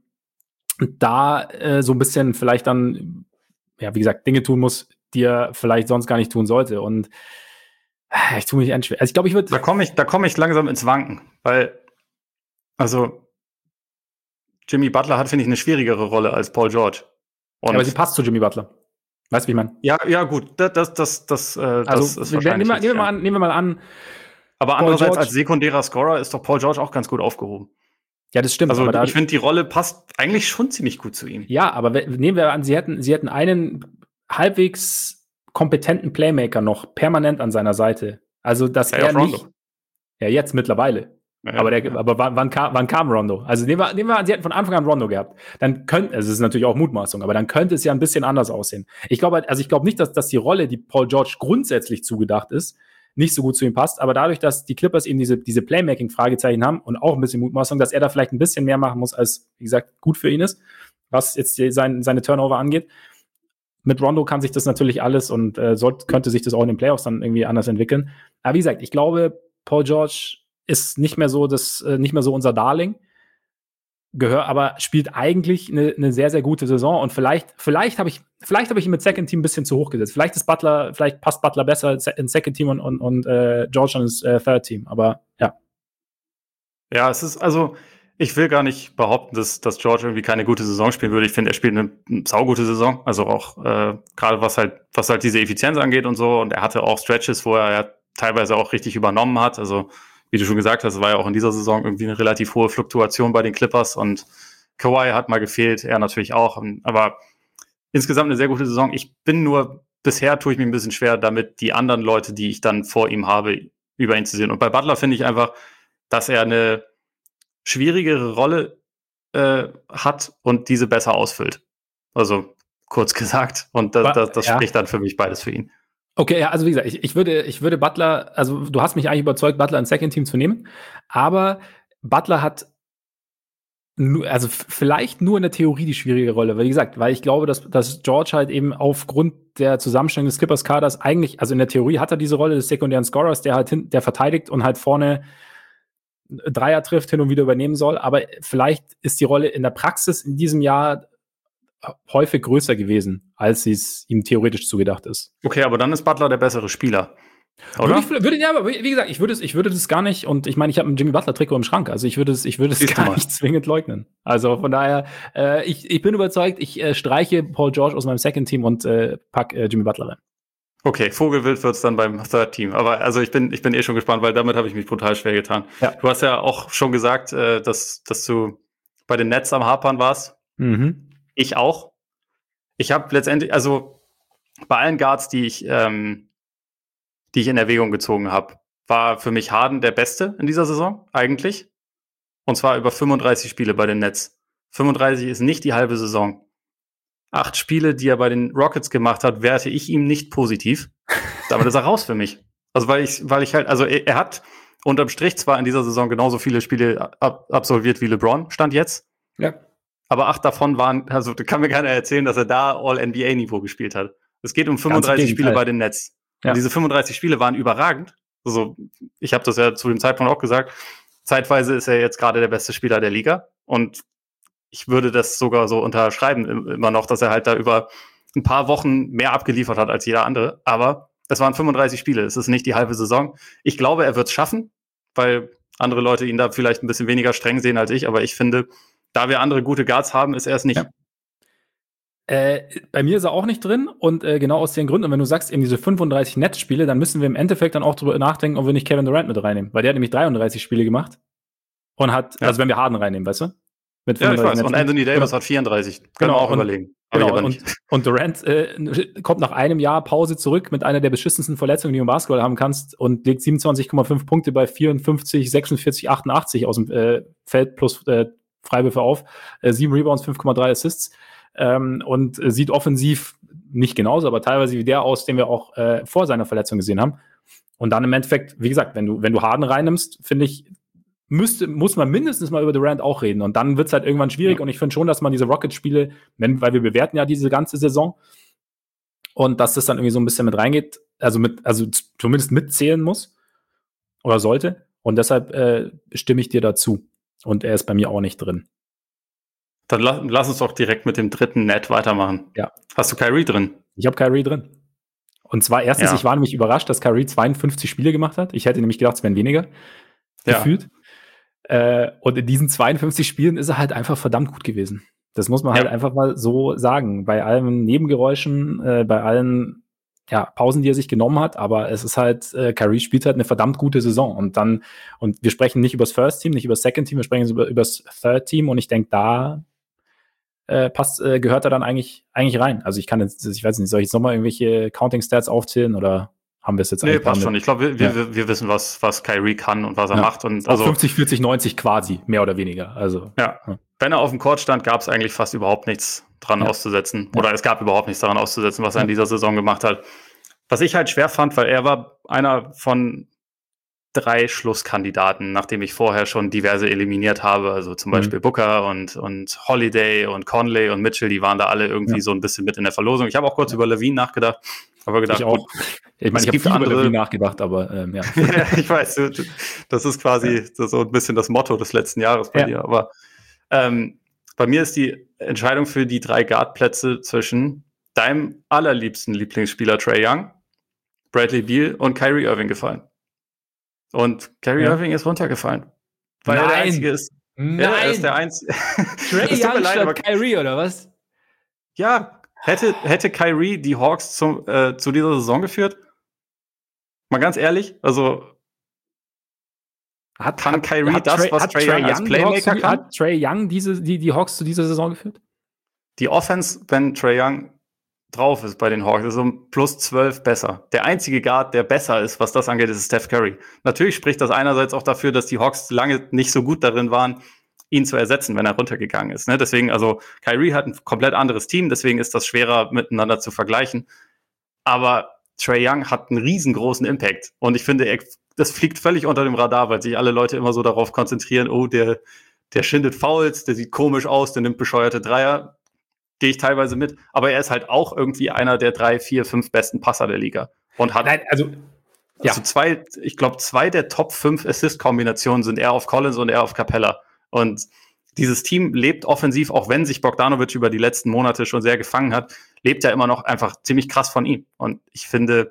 da so ein bisschen vielleicht dann, ja, wie gesagt, Dinge tun muss, die er vielleicht sonst gar nicht tun sollte. Und ich tue mich schwer. Also ich glaube, Da komme ich langsam ins Wanken, weil, also Jimmy Butler hat, finde ich, eine schwierigere Rolle als Paul George. Aber sie passt zu Jimmy Butler. Weißt du, wie ich meine? Ja, gut. Das ist wahrscheinlich. Nehmen wir mal an. Aber andererseits als sekundärer Scorer ist doch Paul George auch ganz gut aufgehoben. Ja, das stimmt. Also ich finde, die Rolle passt eigentlich schon ziemlich gut zu ihm. Ja, aber nehmen wir an, sie hätten einen halbwegs kompetenten Playmaker noch permanent an seiner Seite. Also, dass er nicht. Rondo. Ja, jetzt mittlerweile. Ja, aber wann kam Rondo? Also nehmen wir an, sie hätten von Anfang an Rondo gehabt. Dann es ist natürlich auch Mutmaßung, aber dann könnte es ja ein bisschen anders aussehen. Ich glaube nicht, dass die Rolle, die Paul George grundsätzlich zugedacht ist, nicht so gut zu ihm passt, aber dadurch, dass die Clippers eben diese Playmaking-Fragezeichen haben und auch ein bisschen Mutmaßung, dass er da vielleicht ein bisschen mehr machen muss, als, wie gesagt, gut für ihn ist, was jetzt seine Turnover angeht. Mit Rondo kann sich das natürlich alles und könnte sich das auch in den Playoffs dann irgendwie anders entwickeln. Aber wie gesagt, ich glaube, Paul George ist nicht mehr so unser Darling, aber spielt eigentlich eine sehr, sehr gute Saison, und vielleicht habe ich ihn mit Second Team ein bisschen zu hoch gesetzt. Vielleicht passt Butler besser ins Second Team und George dann ins Third Team, aber ja. Ja, es ist, also ich will gar nicht behaupten, dass George irgendwie keine gute Saison spielen würde. Ich finde, er spielt eine saugute Saison. Also auch gerade was halt diese Effizienz angeht und so. Und er hatte auch Stretches, wo er ja teilweise auch richtig übernommen hat. Also wie du schon gesagt hast, war ja auch in dieser Saison irgendwie eine relativ hohe Fluktuation bei den Clippers. Und Kawhi hat mal gefehlt, er natürlich auch. Aber insgesamt eine sehr gute Saison. Bisher tue ich mir ein bisschen schwer damit, die anderen Leute, die ich dann vor ihm habe, über ihn zu sehen. Und bei Butler finde ich einfach, dass er eine schwierigere Rolle hat und diese besser ausfüllt. Also kurz gesagt. Und das spricht dann für mich beides für ihn. Okay, ja, also wie gesagt, ich würde Butler, also du hast mich eigentlich überzeugt, Butler ins Second Team zu nehmen, aber Butler hat also vielleicht nur in der Theorie die schwierige Rolle, weil wie gesagt, weil ich glaube, dass George halt eben aufgrund der Zusammenstellung des Clippers-Kaders eigentlich, also in der Theorie hat er diese Rolle des sekundären Scorers, der halt der verteidigt und halt vorne Dreier trifft, hin und wieder übernehmen soll, aber vielleicht ist die Rolle in der Praxis in diesem Jahr häufig größer gewesen, als es ihm theoretisch zugedacht ist. Okay, aber dann ist Butler der bessere Spieler. Oder? Aber wie gesagt, ich würde das gar nicht, und ich meine, ich habe ein Jimmy Butler-Trikot im Schrank, also ich würde es gar nicht zwingend leugnen. Also von daher, ich bin überzeugt, ich streiche Paul George aus meinem Second-Team und pack Jimmy Butler rein. Okay, Vogelwild wird's dann beim Third-Team. Aber also ich bin eh schon gespannt, weil damit habe ich mich brutal schwer getan. Ja. Du hast ja auch schon gesagt, dass du bei den Nets am Hapern warst. Mhm. Ich auch. Ich habe letztendlich, also bei allen Guards, die ich in Erwägung gezogen habe, war für mich Harden der Beste in dieser Saison, eigentlich. Und zwar über 35 Spiele bei den Nets. 35 ist nicht die halbe Saison. 8 Spiele, die er bei den Rockets gemacht hat, werte ich ihm nicht positiv. Damit ist er raus für mich. Also weil ich halt, also er hat unterm Strich zwar in dieser Saison genauso viele Spiele absolviert wie LeBron, stand jetzt. Ja. Aber 8 davon waren, also da kann mir keiner erzählen, dass er da All-NBA-Niveau gespielt hat. Es geht um 35 Spiele bei den Nets. Ja. Und diese 35 Spiele waren überragend. Also ich habe das ja zu dem Zeitpunkt auch gesagt. Zeitweise ist er jetzt gerade der beste Spieler der Liga. Und ich würde das sogar so unterschreiben immer noch, dass er halt da über ein paar Wochen mehr abgeliefert hat als jeder andere. Aber es waren 35 Spiele. Es ist nicht die halbe Saison. Ich glaube, er wird es schaffen, weil andere Leute ihn da vielleicht ein bisschen weniger streng sehen als ich. Aber ich finde, da wir andere gute Guards haben, ist er es nicht. Ja. Bei mir ist er auch nicht drin und genau aus den Gründen. Und wenn du sagst, eben diese 35 Netzspiele, dann müssen wir im Endeffekt dann auch drüber nachdenken, ob wir nicht Kevin Durant mit reinnehmen. Weil der hat nämlich 33 Spiele gemacht und hat, also wenn wir Harden reinnehmen, weißt du? Mit 35 ich weiß. Und Anthony Davis hat 34. Können wir auch überlegen. Genau, und Durant kommt nach einem Jahr Pause zurück mit einer der beschissensten Verletzungen, die du im Basketball haben kannst, und legt 27,5 Punkte bei 54, 46, 88 aus dem Feld plus Freiwürfe auf, 7 Rebounds, 5,3 Assists. Und sieht offensiv nicht genauso, aber teilweise wie der aus, den wir auch vor seiner Verletzung gesehen haben. Und dann im Endeffekt, wie gesagt, wenn du Harden reinnimmst, finde ich, muss man mindestens mal über Durant auch reden. Und dann wird es halt irgendwann schwierig. Ja. Und ich finde schon, dass man diese Rocket-Spiele, weil wir bewerten ja diese ganze Saison, und dass das dann irgendwie so ein bisschen mit reingeht, also zumindest mitzählen muss oder sollte. Und deshalb stimme ich dir dazu. Und er ist bei mir auch nicht drin. Dann lass uns doch direkt mit dem dritten Net weitermachen. Ja. Hast du Kyrie drin? Ich habe Kyrie drin. Und zwar erstens, ich war nämlich überrascht, dass Kyrie 52 Spiele gemacht hat. Ich hätte nämlich gedacht, es wären weniger. Gefühlt. Und in diesen 52 Spielen ist er halt einfach verdammt gut gewesen. Das muss man halt einfach mal so sagen. Bei allen Nebengeräuschen, bei allen Pausen, die er sich genommen hat, aber es ist halt, Kyrie spielt halt eine verdammt gute Saison. Und wir sprechen nicht über das First Team, nicht über das Second Team, wir sprechen über das Third Team, und ich denke, da gehört er dann eigentlich rein. Also ich weiß nicht, soll ich jetzt nochmal irgendwelche Counting-Stats aufzählen oder haben wir es jetzt eigentlich? Nee, passt schon. Ich glaube, wir wissen, was Kyrie kann und was er macht. Und also 50, 40, 90 quasi, mehr oder weniger. Also wenn er auf dem Court stand, gab es eigentlich fast überhaupt nichts dran auszusetzen. Oder es gab überhaupt nichts daran auszusetzen, was er in dieser Saison gemacht hat. Was ich halt schwer fand, weil er war einer von 3 Schlusskandidaten, nachdem ich vorher schon diverse eliminiert habe, also zum Beispiel Booker und Holiday und Conley und Mitchell, die waren da alle irgendwie so ein bisschen mit in der Verlosung. Ich habe auch kurz über Levine nachgedacht, aber gedacht, ich auch. Ich meine, ich habe viel über Levine nachgedacht, aber ja, ich weiß, das ist quasi so ein bisschen das Motto des letzten Jahres bei dir, aber bei mir ist die Entscheidung für die 3 Guard-Plätze zwischen deinem allerliebsten Lieblingsspieler Trae Young, Bradley Beal und Kyrie Irving gefallen. Und Kyrie Irving ist runtergefallen. Weil er der Einzige ist. Nein! Ja, er ist der Einzige. Trae Young statt Kyrie, oder was? Ja, hätte Kyrie die Hawks zu dieser Saison geführt? Mal ganz ehrlich, also kann Kyrie das, was Trae Young als Playmaker kann? Hat Trae Young die Hawks zu dieser Saison geführt? Die Offense, wenn Trae Young drauf ist bei den Hawks, ist um plus 12 besser. Der einzige Guard, der besser ist, was das angeht, ist Steph Curry. Natürlich spricht das einerseits auch dafür, dass die Hawks lange nicht so gut darin waren, ihn zu ersetzen, wenn er runtergegangen ist. Ne? Deswegen, also Kyrie hat ein komplett anderes Team, deswegen ist das schwerer miteinander zu vergleichen. Aber Trae Young hat einen riesengroßen Impact. Und ich finde, das fliegt völlig unter dem Radar, weil sich alle Leute immer so darauf konzentrieren, oh, der schindet Fouls, der sieht komisch aus, der nimmt bescheuerte Dreier. Gehe ich teilweise mit, aber er ist halt auch irgendwie einer der 3, 4, 5 besten Passer der Liga. Und hat Also ich glaube, 2 der Top 5 Assist-Kombinationen sind eher auf Collins und eher auf Capella. Und dieses Team lebt offensiv, auch wenn sich Bogdanovic über die letzten Monate schon sehr gefangen hat, lebt ja immer noch einfach ziemlich krass von ihm. Und ich finde,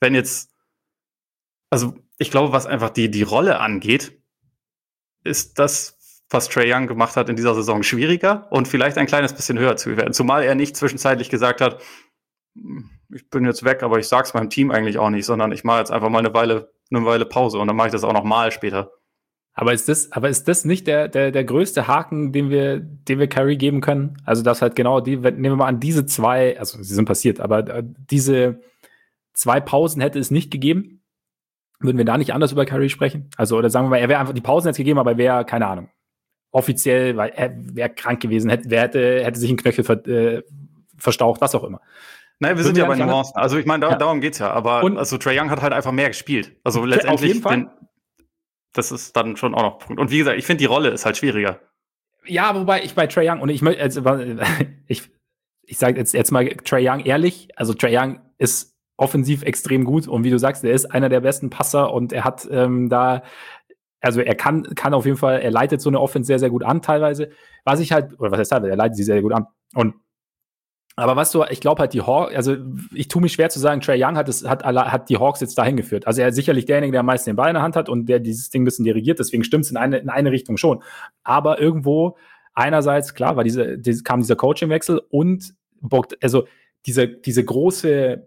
also ich glaube, was einfach die Rolle angeht, ist das, was Trae Young gemacht hat in dieser Saison, schwieriger und vielleicht ein kleines bisschen höher zu werden. Zumal er nicht zwischenzeitlich gesagt hat, ich bin jetzt weg, aber ich sag's meinem Team eigentlich auch nicht, sondern ich mache jetzt einfach mal eine Weile Pause und dann mache ich das auch noch mal später. Aber ist das nicht der größte Haken, den wir Kyrie geben können? Also, das halt genau nehmen wir mal an, diese 2, also sie sind passiert, aber diese 2 Pausen hätte es nicht gegeben. Würden wir da nicht anders über Kyrie sprechen? Also, oder sagen wir mal, er wäre einfach die Pausen jetzt gegeben, aber er wäre, keine Ahnung, offiziell, weil er wäre krank gewesen, hätte sich ein Knöchel verstaucht, was auch immer. Nein, wir sind ja bei Nuancen. Also ich meine, darum geht's ja. Aber also Trae Young hat halt einfach mehr gespielt. Also letztendlich, auf jeden Fall. Das ist dann schon auch noch ein Punkt. Und wie gesagt, ich finde, die Rolle ist halt schwieriger. Ja, wobei ich bei Trae Young, und ich sage jetzt mal Trae Young ehrlich, also Trae Young ist offensiv extrem gut und wie du sagst, er ist einer der besten Passer und er hat also er kann auf jeden Fall, er leitet so eine Offense sehr, sehr gut an teilweise. Was heißt teilweise, er leitet sie sehr, sehr gut an. Aber ich glaube halt, die Hawks, also ich tue mich schwer zu sagen, Trae Young hat die Hawks jetzt dahin geführt. Also er ist sicherlich derjenige, der am meisten den Ball in der Hand hat und der dieses Ding ein bisschen dirigiert, deswegen stimmt es in eine Richtung schon. Aber irgendwo, einerseits, klar, kam dieser Coachingwechsel und also diese große,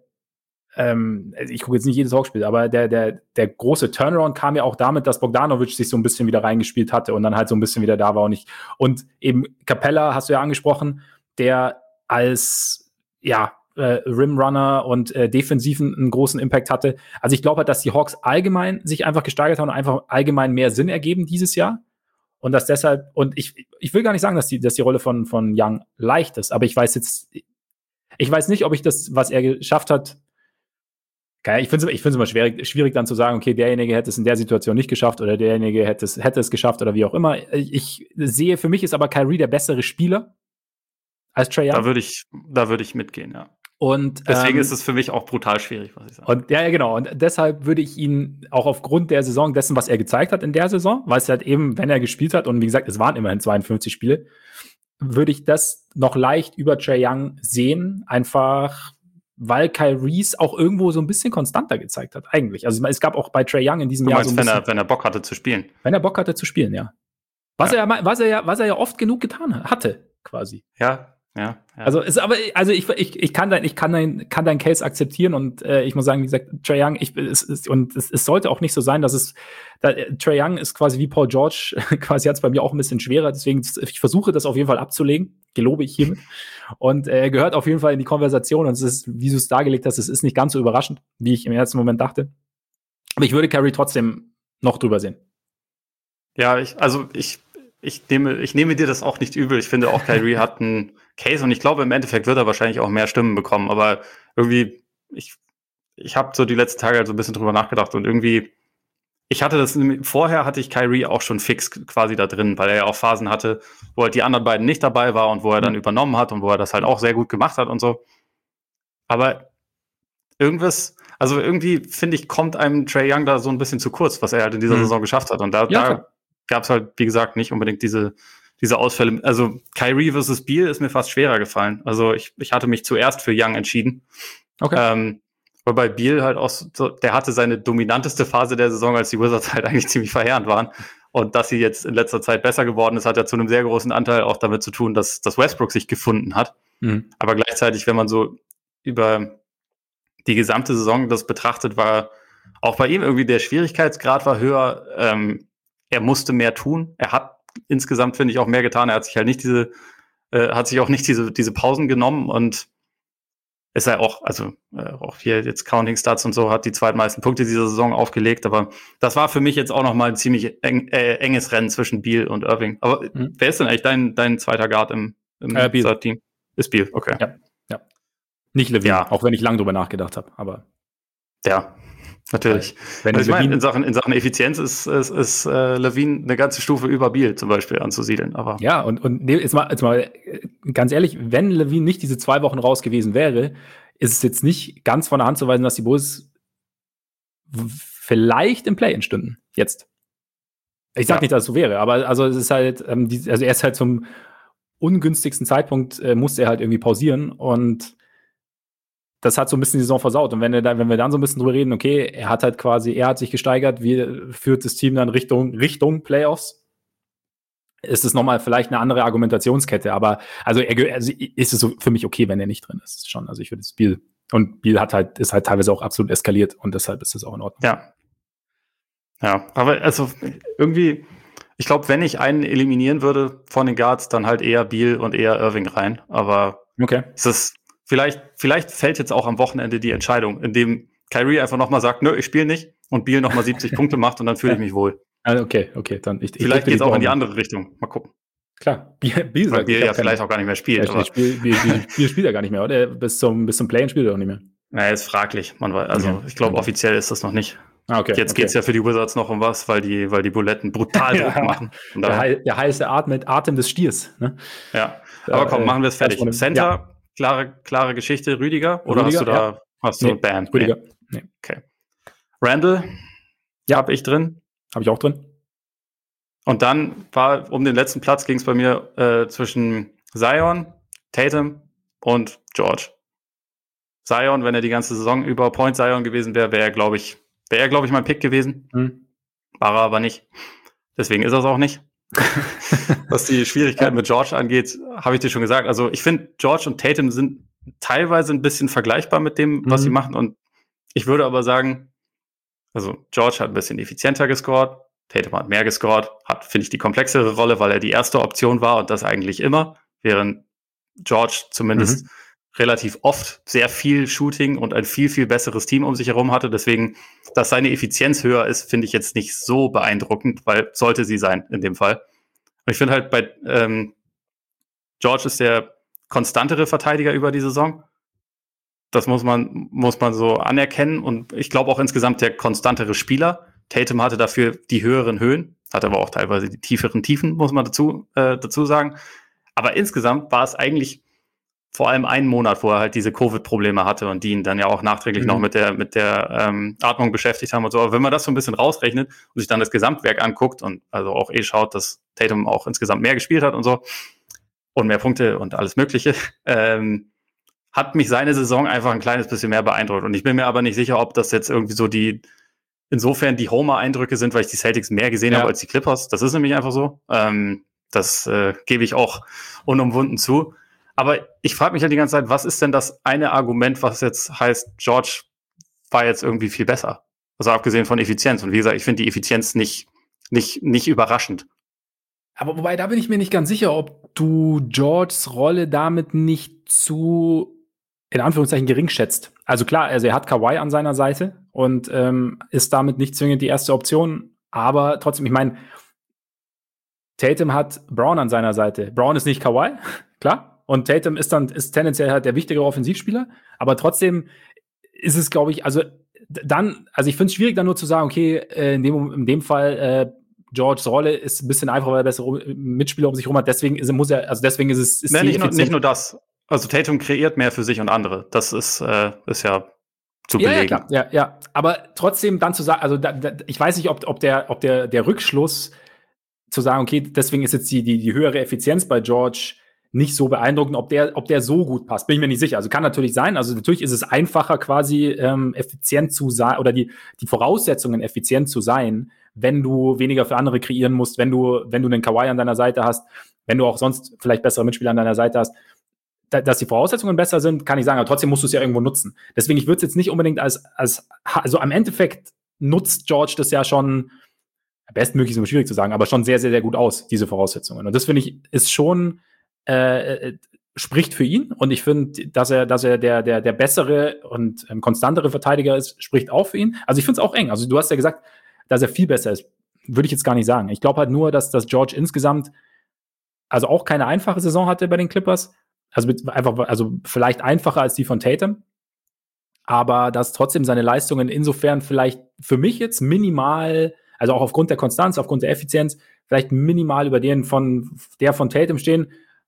ich gucke jetzt nicht jedes Hawks-Spiel, aber der große Turnaround kam ja auch damit, dass Bogdanovic sich so ein bisschen wieder reingespielt hatte und dann halt so ein bisschen wieder da war und eben Capella, hast du ja angesprochen, der als Rimrunner und defensiven einen großen Impact hatte. Also ich glaube halt, dass die Hawks allgemein sich einfach gesteigert haben und einfach allgemein mehr Sinn ergeben dieses Jahr. Und dass deshalb, und ich will gar nicht sagen, dass die Rolle von Young leicht ist, aber ich weiß nicht, ob ich das, was er geschafft hat, ich finde es immer schwierig dann zu sagen, okay, derjenige hätte es in der Situation nicht geschafft oder derjenige hätte es geschafft oder wie auch immer. Ich sehe, für mich ist aber Kyrie der bessere Spieler als Trae Young. Da würde ich mitgehen, ja. Und deswegen ist es für mich auch brutal schwierig, was ich sage. Und ja, genau. Und deshalb würde ich ihn auch aufgrund der Saison, dessen, was er gezeigt hat in der Saison, weil es halt eben, wenn er gespielt hat, und wie gesagt, es waren immerhin 52 Spiele, würde ich das noch leicht über Trae Young sehen, einfach weil Kyries auch irgendwo so ein bisschen konstanter gezeigt hat, eigentlich. Also es gab auch bei Trae Young in diesem Jahr so ein bisschen, wenn er Bock hatte zu spielen. Wenn er Bock hatte zu spielen, ja. Was er ja oft genug getan hatte, quasi. Ja. Also ich kann dein Case akzeptieren und ich muss sagen, wie gesagt, Trae Young, es sollte auch nicht so sein, dass Trae Young ist quasi wie Paul George, quasi hat es bei mir auch ein bisschen schwerer, deswegen ich versuche das auf jeden Fall abzulegen, gelobe ich hiermit. Und er gehört auf jeden Fall in die Konversation und es ist, wie du es dargelegt hast, es ist nicht ganz so überraschend, wie ich im ersten Moment dachte. Aber ich würde Kyrie trotzdem noch drüber sehen. Ja, ich nehme dir das auch nicht übel. Ich finde auch, Kyrie hat einen Case und ich glaube, im Endeffekt wird er wahrscheinlich auch mehr Stimmen bekommen. Aber irgendwie, ich habe so die letzten Tage halt so ein bisschen drüber nachgedacht und irgendwie, vorher hatte ich Kyrie auch schon fix quasi da drin, weil er ja auch Phasen hatte, wo halt die anderen beiden nicht dabei war und wo er dann übernommen hat und wo er das halt auch sehr gut gemacht hat und so. Aber irgendwie, finde ich, kommt einem Trae Young da so ein bisschen zu kurz, was er halt in dieser Saison geschafft hat. Und da gab es halt, wie gesagt, nicht unbedingt diese Ausfälle. Also Kyrie versus Beal ist mir fast schwerer gefallen. Also ich hatte mich zuerst für Young entschieden. Okay. Wobei Beal halt auch der hatte seine dominanteste Phase der Saison, als die Wizards halt eigentlich ziemlich verheerend waren. Und dass sie jetzt in letzter Zeit besser geworden ist, hat ja zu einem sehr großen Anteil auch damit zu tun, dass Westbrook sich gefunden hat. Aber gleichzeitig, wenn man so über die gesamte Saison das betrachtet, war auch bei ihm irgendwie der Schwierigkeitsgrad war höher. Er musste mehr tun. Er hat insgesamt, finde ich, auch mehr getan. Er hat sich halt nicht diese Pausen genommen und ist ja auch, also auch hier jetzt Counting Stats und so, hat die zweitmeisten Punkte dieser Saison aufgelegt. Aber das war für mich jetzt auch nochmal ein ziemlich enges Rennen zwischen Beal und Irving. Aber wer ist denn eigentlich dein zweiter Guard im Third Team? Ist Beal, okay. Ja. Nicht Levine, auch wenn ich lange drüber nachgedacht habe. Aber ja, natürlich. Also ich meine, in Sachen Effizienz ist Levine eine ganze Stufe über Beal zum Beispiel anzusiedeln. Aber ja, und jetzt mal ganz ehrlich, wenn Levine nicht diese 2 Wochen raus gewesen wäre, ist es jetzt nicht ganz von der Hand zu weisen, dass die Bulls vielleicht im Play-in stünden. Jetzt. Ich sag nicht, dass es so wäre, aber also es ist halt, also er ist halt zum ungünstigsten Zeitpunkt, musste er halt irgendwie pausieren und das hat so ein bisschen die Saison versaut. Und wenn wir dann so ein bisschen drüber reden, okay, er hat sich gesteigert, führt das Team dann Richtung Playoffs, ist es nochmal vielleicht eine andere Argumentationskette, aber also ist es so für mich okay, wenn er nicht drin ist. Schon, also ich würde das Beal ist halt teilweise auch absolut eskaliert und deshalb ist das auch in Ordnung. Ja, aber also irgendwie, ich glaube, wenn ich einen eliminieren würde von den Guards, dann halt eher Beal und eher Irving rein. Aber es ist vielleicht fällt jetzt auch am Wochenende die Entscheidung, indem Kyrie einfach nochmal sagt, nö, ich spiele nicht und Beal nochmal 70 Punkte macht und dann fühle ich mich wohl. Okay, dann vielleicht geht es auch in die andere Richtung. Mal gucken. Klar, Beal sagt, Beal ja vielleicht auch gar nicht mehr spielt. Beal spielt er gar nicht mehr, oder? Bis zum Play-in spielt er auch nicht mehr. Naja, ist fraglich. Ich glaube, offiziell ist das noch nicht. Jetzt geht es ja für die Wizards noch um was, weil die Buletten brutal Druck machen. Der heiße Atem des Stiers. Ne? Ja, aber komm, machen wir es fertig. Center, klare Geschichte. Rüdiger? Oder hast du Bam? Rüdiger. Nee. Okay. Randall? Habe ich drin. Habe ich auch drin. Und dann um den letzten Platz ging es bei mir zwischen Zion, Tatum und George. Zion, wenn er die ganze Saison über Point Zion gewesen wäre, wäre er, glaube ich, mein Pick gewesen. War er aber nicht. Deswegen ist er es auch nicht. Was die Schwierigkeiten mit George angeht, habe ich dir schon gesagt. Also ich finde, George und Tatum sind teilweise ein bisschen vergleichbar mit dem, was sie machen. Und ich würde aber sagen, also George hat ein bisschen effizienter gescored, Tatum hat mehr gescored, hat, finde ich, die komplexere Rolle, weil er die erste Option war und das eigentlich immer, während George zumindest relativ oft sehr viel Shooting und ein viel, viel besseres Team um sich herum hatte. Deswegen, dass seine Effizienz höher ist, finde ich jetzt nicht so beeindruckend, weil sollte sie sein in dem Fall. Und ich finde halt bei George ist der konstantere Verteidiger über die Saison. Das muss man so anerkennen. Und ich glaube auch insgesamt der konstantere Spieler. Tatum hatte dafür die höheren Höhen, hat aber auch teilweise die tieferen Tiefen, muss man dazu sagen. Aber insgesamt war es eigentlich vor allem einen Monat, wo er halt diese Covid-Probleme hatte und die ihn dann ja auch nachträglich noch mit der Atmung beschäftigt haben und so. Aber wenn man das so ein bisschen rausrechnet und sich dann das Gesamtwerk anguckt und also auch schaut, dass Tatum auch insgesamt mehr gespielt hat und so und mehr Punkte und alles Mögliche, hat mich seine Saison einfach ein kleines bisschen mehr beeindruckt. Und ich bin mir aber nicht sicher, ob das jetzt irgendwie so insofern die Homer-Eindrücke sind, weil ich die Celtics mehr gesehen habe als die Clippers. Das ist nämlich einfach so. Das gebe ich auch unumwunden zu. Aber ich frage mich halt die ganze Zeit, was ist denn das eine Argument, was jetzt heißt, George war jetzt irgendwie viel besser? Also abgesehen von Effizienz. Und wie gesagt, ich finde die Effizienz nicht überraschend. Aber wobei, da bin ich mir nicht ganz sicher, ob du Georges Rolle damit nicht zu, in Anführungszeichen, gering schätzt. Also klar, er hat Kawhi an seiner Seite und ist damit nicht zwingend die erste Option. Aber trotzdem, ich meine, Tatum hat Brown an seiner Seite. Brown ist nicht Kawhi, klar. Und Tatum ist tendenziell halt der wichtigere Offensivspieler, aber trotzdem ist es, glaube ich, also ich finde es schwierig, dann nur zu sagen, okay, in dem Fall Georges Rolle ist ein bisschen einfacher, weil er bessere Mitspieler um sich herum hat, deswegen ist es. Nicht nur das. Also Tatum kreiert mehr für sich und andere. Das ist ja zu belegen. Ja. Aber trotzdem dann zu sagen, also ich weiß nicht, ob der Rückschluss zu sagen, okay, deswegen ist jetzt die höhere Effizienz bei George nicht so beeindruckend, ob der so gut passt. Bin ich mir nicht sicher. Also kann natürlich sein. Also natürlich ist es einfacher, quasi effizient zu sein oder die Voraussetzungen effizient zu sein, wenn du weniger für andere kreieren musst, wenn du einen Kawhi an deiner Seite hast, wenn du auch sonst vielleicht bessere Mitspieler an deiner Seite hast. Dass die Voraussetzungen besser sind, kann ich sagen, aber trotzdem musst du es ja irgendwo nutzen. Deswegen, ich würde es jetzt nicht unbedingt also am Endeffekt nutzt George das ja schon, bestmöglich ist immer schwierig zu sagen, aber schon sehr, sehr, sehr gut aus, diese Voraussetzungen. Und das finde ich, ist schon spricht für ihn und ich finde, dass er der bessere und konstantere Verteidiger ist, spricht auch für ihn. Also ich finde es auch eng. Also du hast ja gesagt, dass er viel besser ist. Würde ich jetzt gar nicht sagen. Ich glaube halt nur, dass George insgesamt also auch keine einfache Saison hatte bei den Clippers. Also vielleicht einfacher als die von Tatum. Aber dass trotzdem seine Leistungen insofern vielleicht für mich jetzt minimal, also auch aufgrund der Konstanz, aufgrund der Effizienz, vielleicht minimal über den von Tatum stehen.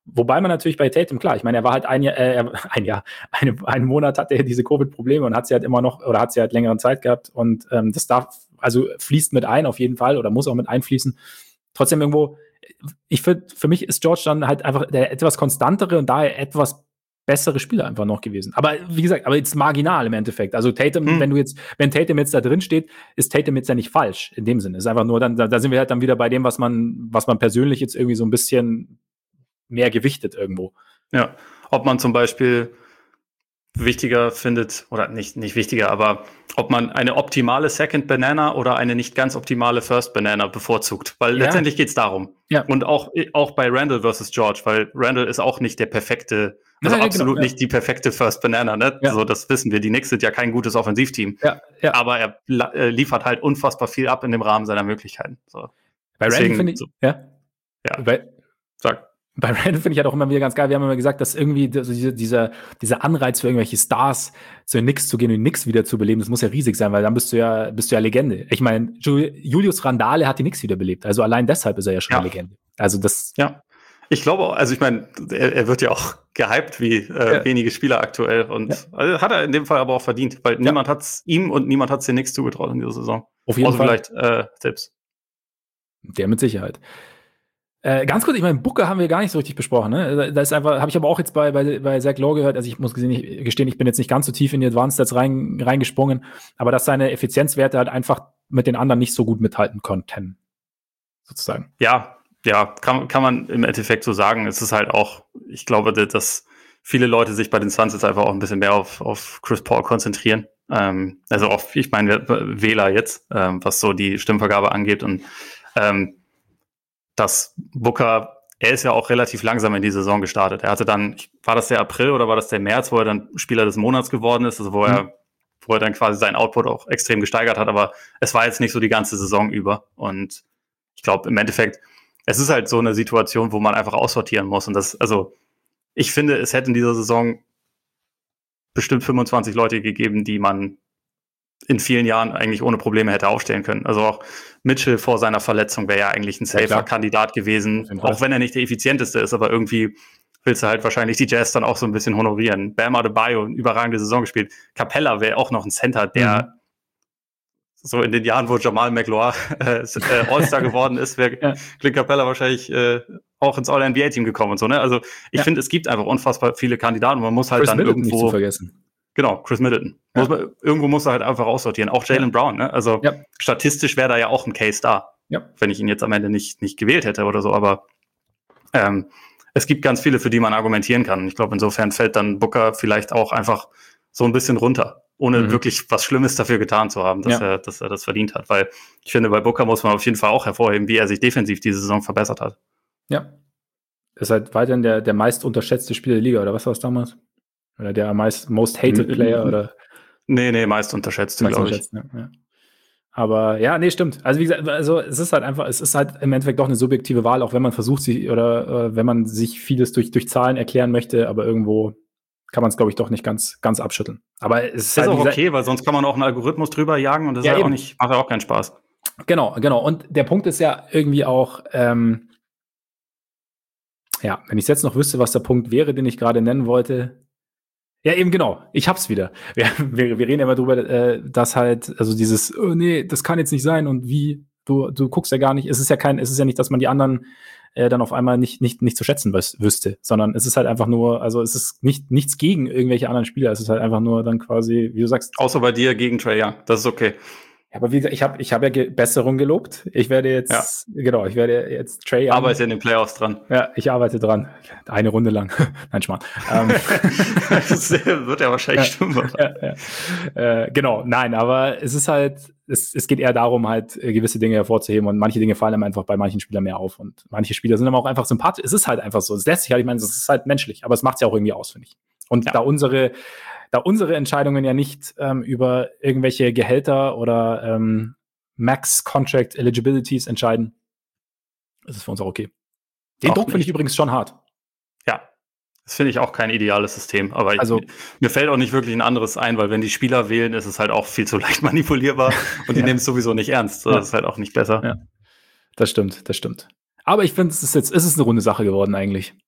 Wobei man natürlich bei Tatum, klar, ich meine, er war halt einen Monat hatte er diese Covid-Probleme und hat sie halt immer noch, oder hat sie halt längere Zeit gehabt und das fließt mit ein auf jeden Fall oder muss auch mit einfließen. Trotzdem irgendwo, für mich ist George dann halt einfach der etwas konstantere und daher etwas bessere Spieler einfach noch gewesen. Aber wie gesagt, jetzt marginal im Endeffekt. Also Tatum, wenn Tatum jetzt da drin steht, ist Tatum jetzt ja nicht falsch in dem Sinne. Ist einfach nur dann, da sind wir halt dann wieder bei dem, was man persönlich jetzt irgendwie so ein bisschen mehr gewichtet irgendwo. Ja, ob man zum Beispiel wichtiger findet, oder nicht wichtiger, aber ob man eine optimale Second Banana oder eine nicht ganz optimale First Banana bevorzugt. Weil letztendlich geht es darum. Ja. Und auch bei Randall versus George, weil Randall ist auch nicht der perfekte, absolut nicht die perfekte First Banana. Ne? Ja. So, das wissen wir. Die Knicks sind ja kein gutes Offensivteam. Ja. Aber er liefert halt unfassbar viel ab in dem Rahmen seiner Möglichkeiten. So. Bei Randall finde ich, Sag. Bei Randall finde ich halt auch immer wieder ganz geil. Wir haben immer gesagt, dass irgendwie dieser Anreiz für irgendwelche Stars zu den Knicks zu gehen und die Knicks wieder zu beleben, das muss ja riesig sein, weil dann bist du ja Legende. Ich meine, Julius Randle hat die Knicks wiederbelebt. Also allein deshalb ist er ja schon eine Legende. Also das. Ja. Ich glaube, also ich meine, er wird ja auch gehypt wie wenige Spieler aktuell und also hat er in dem Fall aber auch verdient, weil niemand hat es ihm und niemand hat es den Knicks zugetraut in dieser Saison. Auf jeden Fall. Vielleicht selbst. Der mit Sicherheit. Ganz kurz, ich meine, Booker haben wir gar nicht so richtig besprochen. Ne? Da ist einfach, habe ich aber auch jetzt bei Zach Lowe gehört. Also ich muss gestehen, ich bin jetzt nicht ganz so tief in die Advanced Stats reingesprungen, aber dass seine Effizienzwerte halt einfach mit den anderen nicht so gut mithalten konnten, sozusagen. Ja, kann man im Endeffekt so sagen. Es ist halt auch, ich glaube, dass viele Leute sich bei den Suns jetzt einfach auch ein bisschen mehr auf Chris Paul konzentrieren. Also auf, ich meine, Wähler jetzt, was so die Stimmvergabe angeht und dass Booker, er ist ja auch relativ langsam in die Saison gestartet. Er hatte dann, war das der April oder war das der März, wo er dann Spieler des Monats geworden ist, also wo er dann quasi seinen Output auch extrem gesteigert hat, aber es war jetzt nicht so die ganze Saison über. Und ich glaube, im Endeffekt, es ist halt so eine Situation, wo man einfach aussortieren muss. Und ich finde, es hätte in dieser Saison bestimmt 25 Leute gegeben, die man in vielen Jahren eigentlich ohne Probleme hätte aufstellen können. Also auch Mitchell vor seiner Verletzung wäre ja eigentlich ein safer Kandidat gewesen, auch wenn er nicht der effizienteste ist, aber irgendwie willst du halt wahrscheinlich die Jazz dann auch so ein bisschen honorieren. Bam Adebayo, eine überragende Saison gespielt. Capella wäre auch noch ein Center, der so in den Jahren, wo Jamal Magloire All-Star geworden ist, wäre Clint Capella wahrscheinlich auch ins All-NBA-Team gekommen und so. Ne? Also ich finde, es gibt einfach unfassbar viele Kandidaten und man muss halt Chris dann Middleton irgendwo... nicht zu vergessen. Genau, Chris Middleton. Irgendwo muss er halt einfach aussortieren. Auch Jaylen Brown, ne? Also statistisch wäre da ja auch ein Case da. Ja. Wenn ich ihn jetzt am Ende nicht gewählt hätte oder so. Aber es gibt ganz viele, für die man argumentieren kann. Ich glaube, insofern fällt dann Booker vielleicht auch einfach so ein bisschen runter, ohne wirklich was Schlimmes dafür getan zu haben, dass er das verdient hat. Weil ich finde, bei Booker muss man auf jeden Fall auch hervorheben, wie er sich defensiv diese Saison verbessert hat. Ja. Ist halt weiterhin der meist unterschätzte Spieler der Liga, oder was war es damals? Oder der most hated Player, oder? Nee, meist unterschätzt, glaube ich. Ja. Aber ja, nee, stimmt. Also wie gesagt, es ist halt im Endeffekt doch eine subjektive Wahl, auch wenn man versucht, wenn man sich vieles durch Zahlen erklären möchte, aber irgendwo kann man es, glaube ich, doch nicht ganz abschütteln. Aber es ist halt auch okay, weil sonst kann man auch einen Algorithmus drüber jagen und das ist macht ja auch keinen Spaß. Genau. Und der Punkt ist ja irgendwie auch, wenn ich jetzt noch wüsste, was der Punkt wäre, den ich gerade nennen wollte. Ja, eben genau. Ich hab's wieder. Wir reden ja immer drüber, dass halt, also dieses, nee, das kann jetzt nicht sein und wie, du guckst ja gar nicht. Es ist ja nicht, dass man die anderen dann auf einmal nicht zu schätzen wüsste, sondern es ist halt einfach nur, also es ist nichts gegen irgendwelche anderen Spieler. Es ist halt einfach nur dann quasi, wie du sagst. Außer bei dir gegen Trae Young. Das ist okay. Aber wie gesagt, ich hab ja Besserung gelobt. Ich werde jetzt Trae Young. Arbeite in den Playoffs dran. Ja, ich arbeite dran. Eine Runde lang. Nein, Schmarrn. Das wird ja wahrscheinlich stimmen. Genau, nein, aber es ist halt, es geht eher darum, halt gewisse Dinge hervorzuheben und manche Dinge fallen einem einfach bei manchen Spielern mehr auf und manche Spieler sind aber auch einfach sympathisch. Es ist halt einfach so. Es lässt sich halt, ich meine, es ist halt menschlich, aber es macht es ja auch irgendwie aus, finde ich. Und da unsere Entscheidungen ja nicht über irgendwelche Gehälter oder Max Contract Eligibilities entscheiden, ist es für uns auch okay. Den Druck finde ich übrigens schon hart. Ja, das finde ich auch kein ideales System. Aber mir fällt auch nicht wirklich ein anderes ein, weil wenn die Spieler wählen, ist es halt auch viel zu leicht manipulierbar und die nehmen es sowieso nicht ernst. Das ist halt auch nicht besser. Ja. Das stimmt. Aber ich finde, es ist eine runde Sache geworden eigentlich.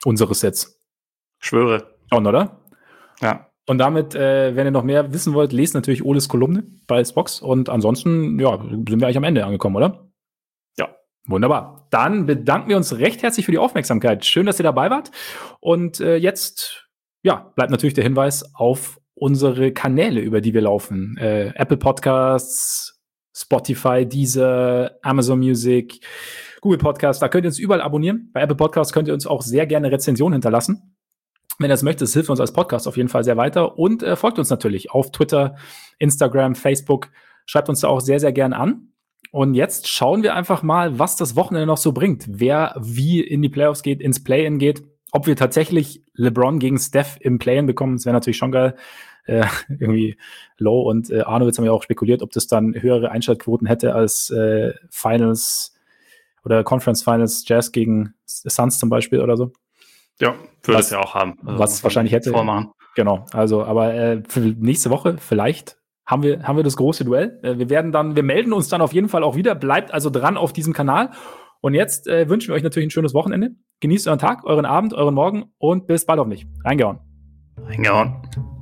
unseres Sets. Schwöre. Schon, oder? Ja. Und damit, wenn ihr noch mehr wissen wollt, lest natürlich Oles Kolumne bei Spox. Und ansonsten, ja, sind wir eigentlich am Ende angekommen, oder? Ja. Wunderbar. Dann bedanken wir uns recht herzlich für die Aufmerksamkeit. Schön, dass ihr dabei wart. Und jetzt, ja, bleibt natürlich der Hinweis auf unsere Kanäle, über die wir laufen. Apple Podcasts, Spotify, Deezer, Amazon Music, Google Podcasts. Da könnt ihr uns überall abonnieren. Bei Apple Podcasts könnt ihr uns auch sehr gerne Rezensionen hinterlassen. Wenn ihr das möchtet, das hilft uns als Podcast auf jeden Fall sehr weiter. Und folgt uns natürlich auf Twitter, Instagram, Facebook. Schreibt uns da auch sehr, sehr gerne an. Und jetzt schauen wir einfach mal, was das Wochenende noch so bringt. Wer wie in die Playoffs geht, ins Play-In geht. Ob wir tatsächlich LeBron gegen Steph im Play-In bekommen, das wäre natürlich schon geil. Irgendwie Low und Arnowitz haben ja auch spekuliert, ob das dann höhere Einschaltquoten hätte als Finals oder Conference Finals Jazz gegen Suns zum Beispiel oder so. Ja, würde es ja auch haben. Also was es wahrscheinlich hätte. Vormachen. Genau, also, aber für nächste Woche vielleicht haben wir das große Duell. Wir melden uns dann auf jeden Fall auch wieder. Bleibt also dran auf diesem Kanal. Und jetzt wünschen wir euch natürlich ein schönes Wochenende. Genießt euren Tag, euren Abend, euren Morgen und bis bald hoffentlich. Reingehauen. Reingehauen.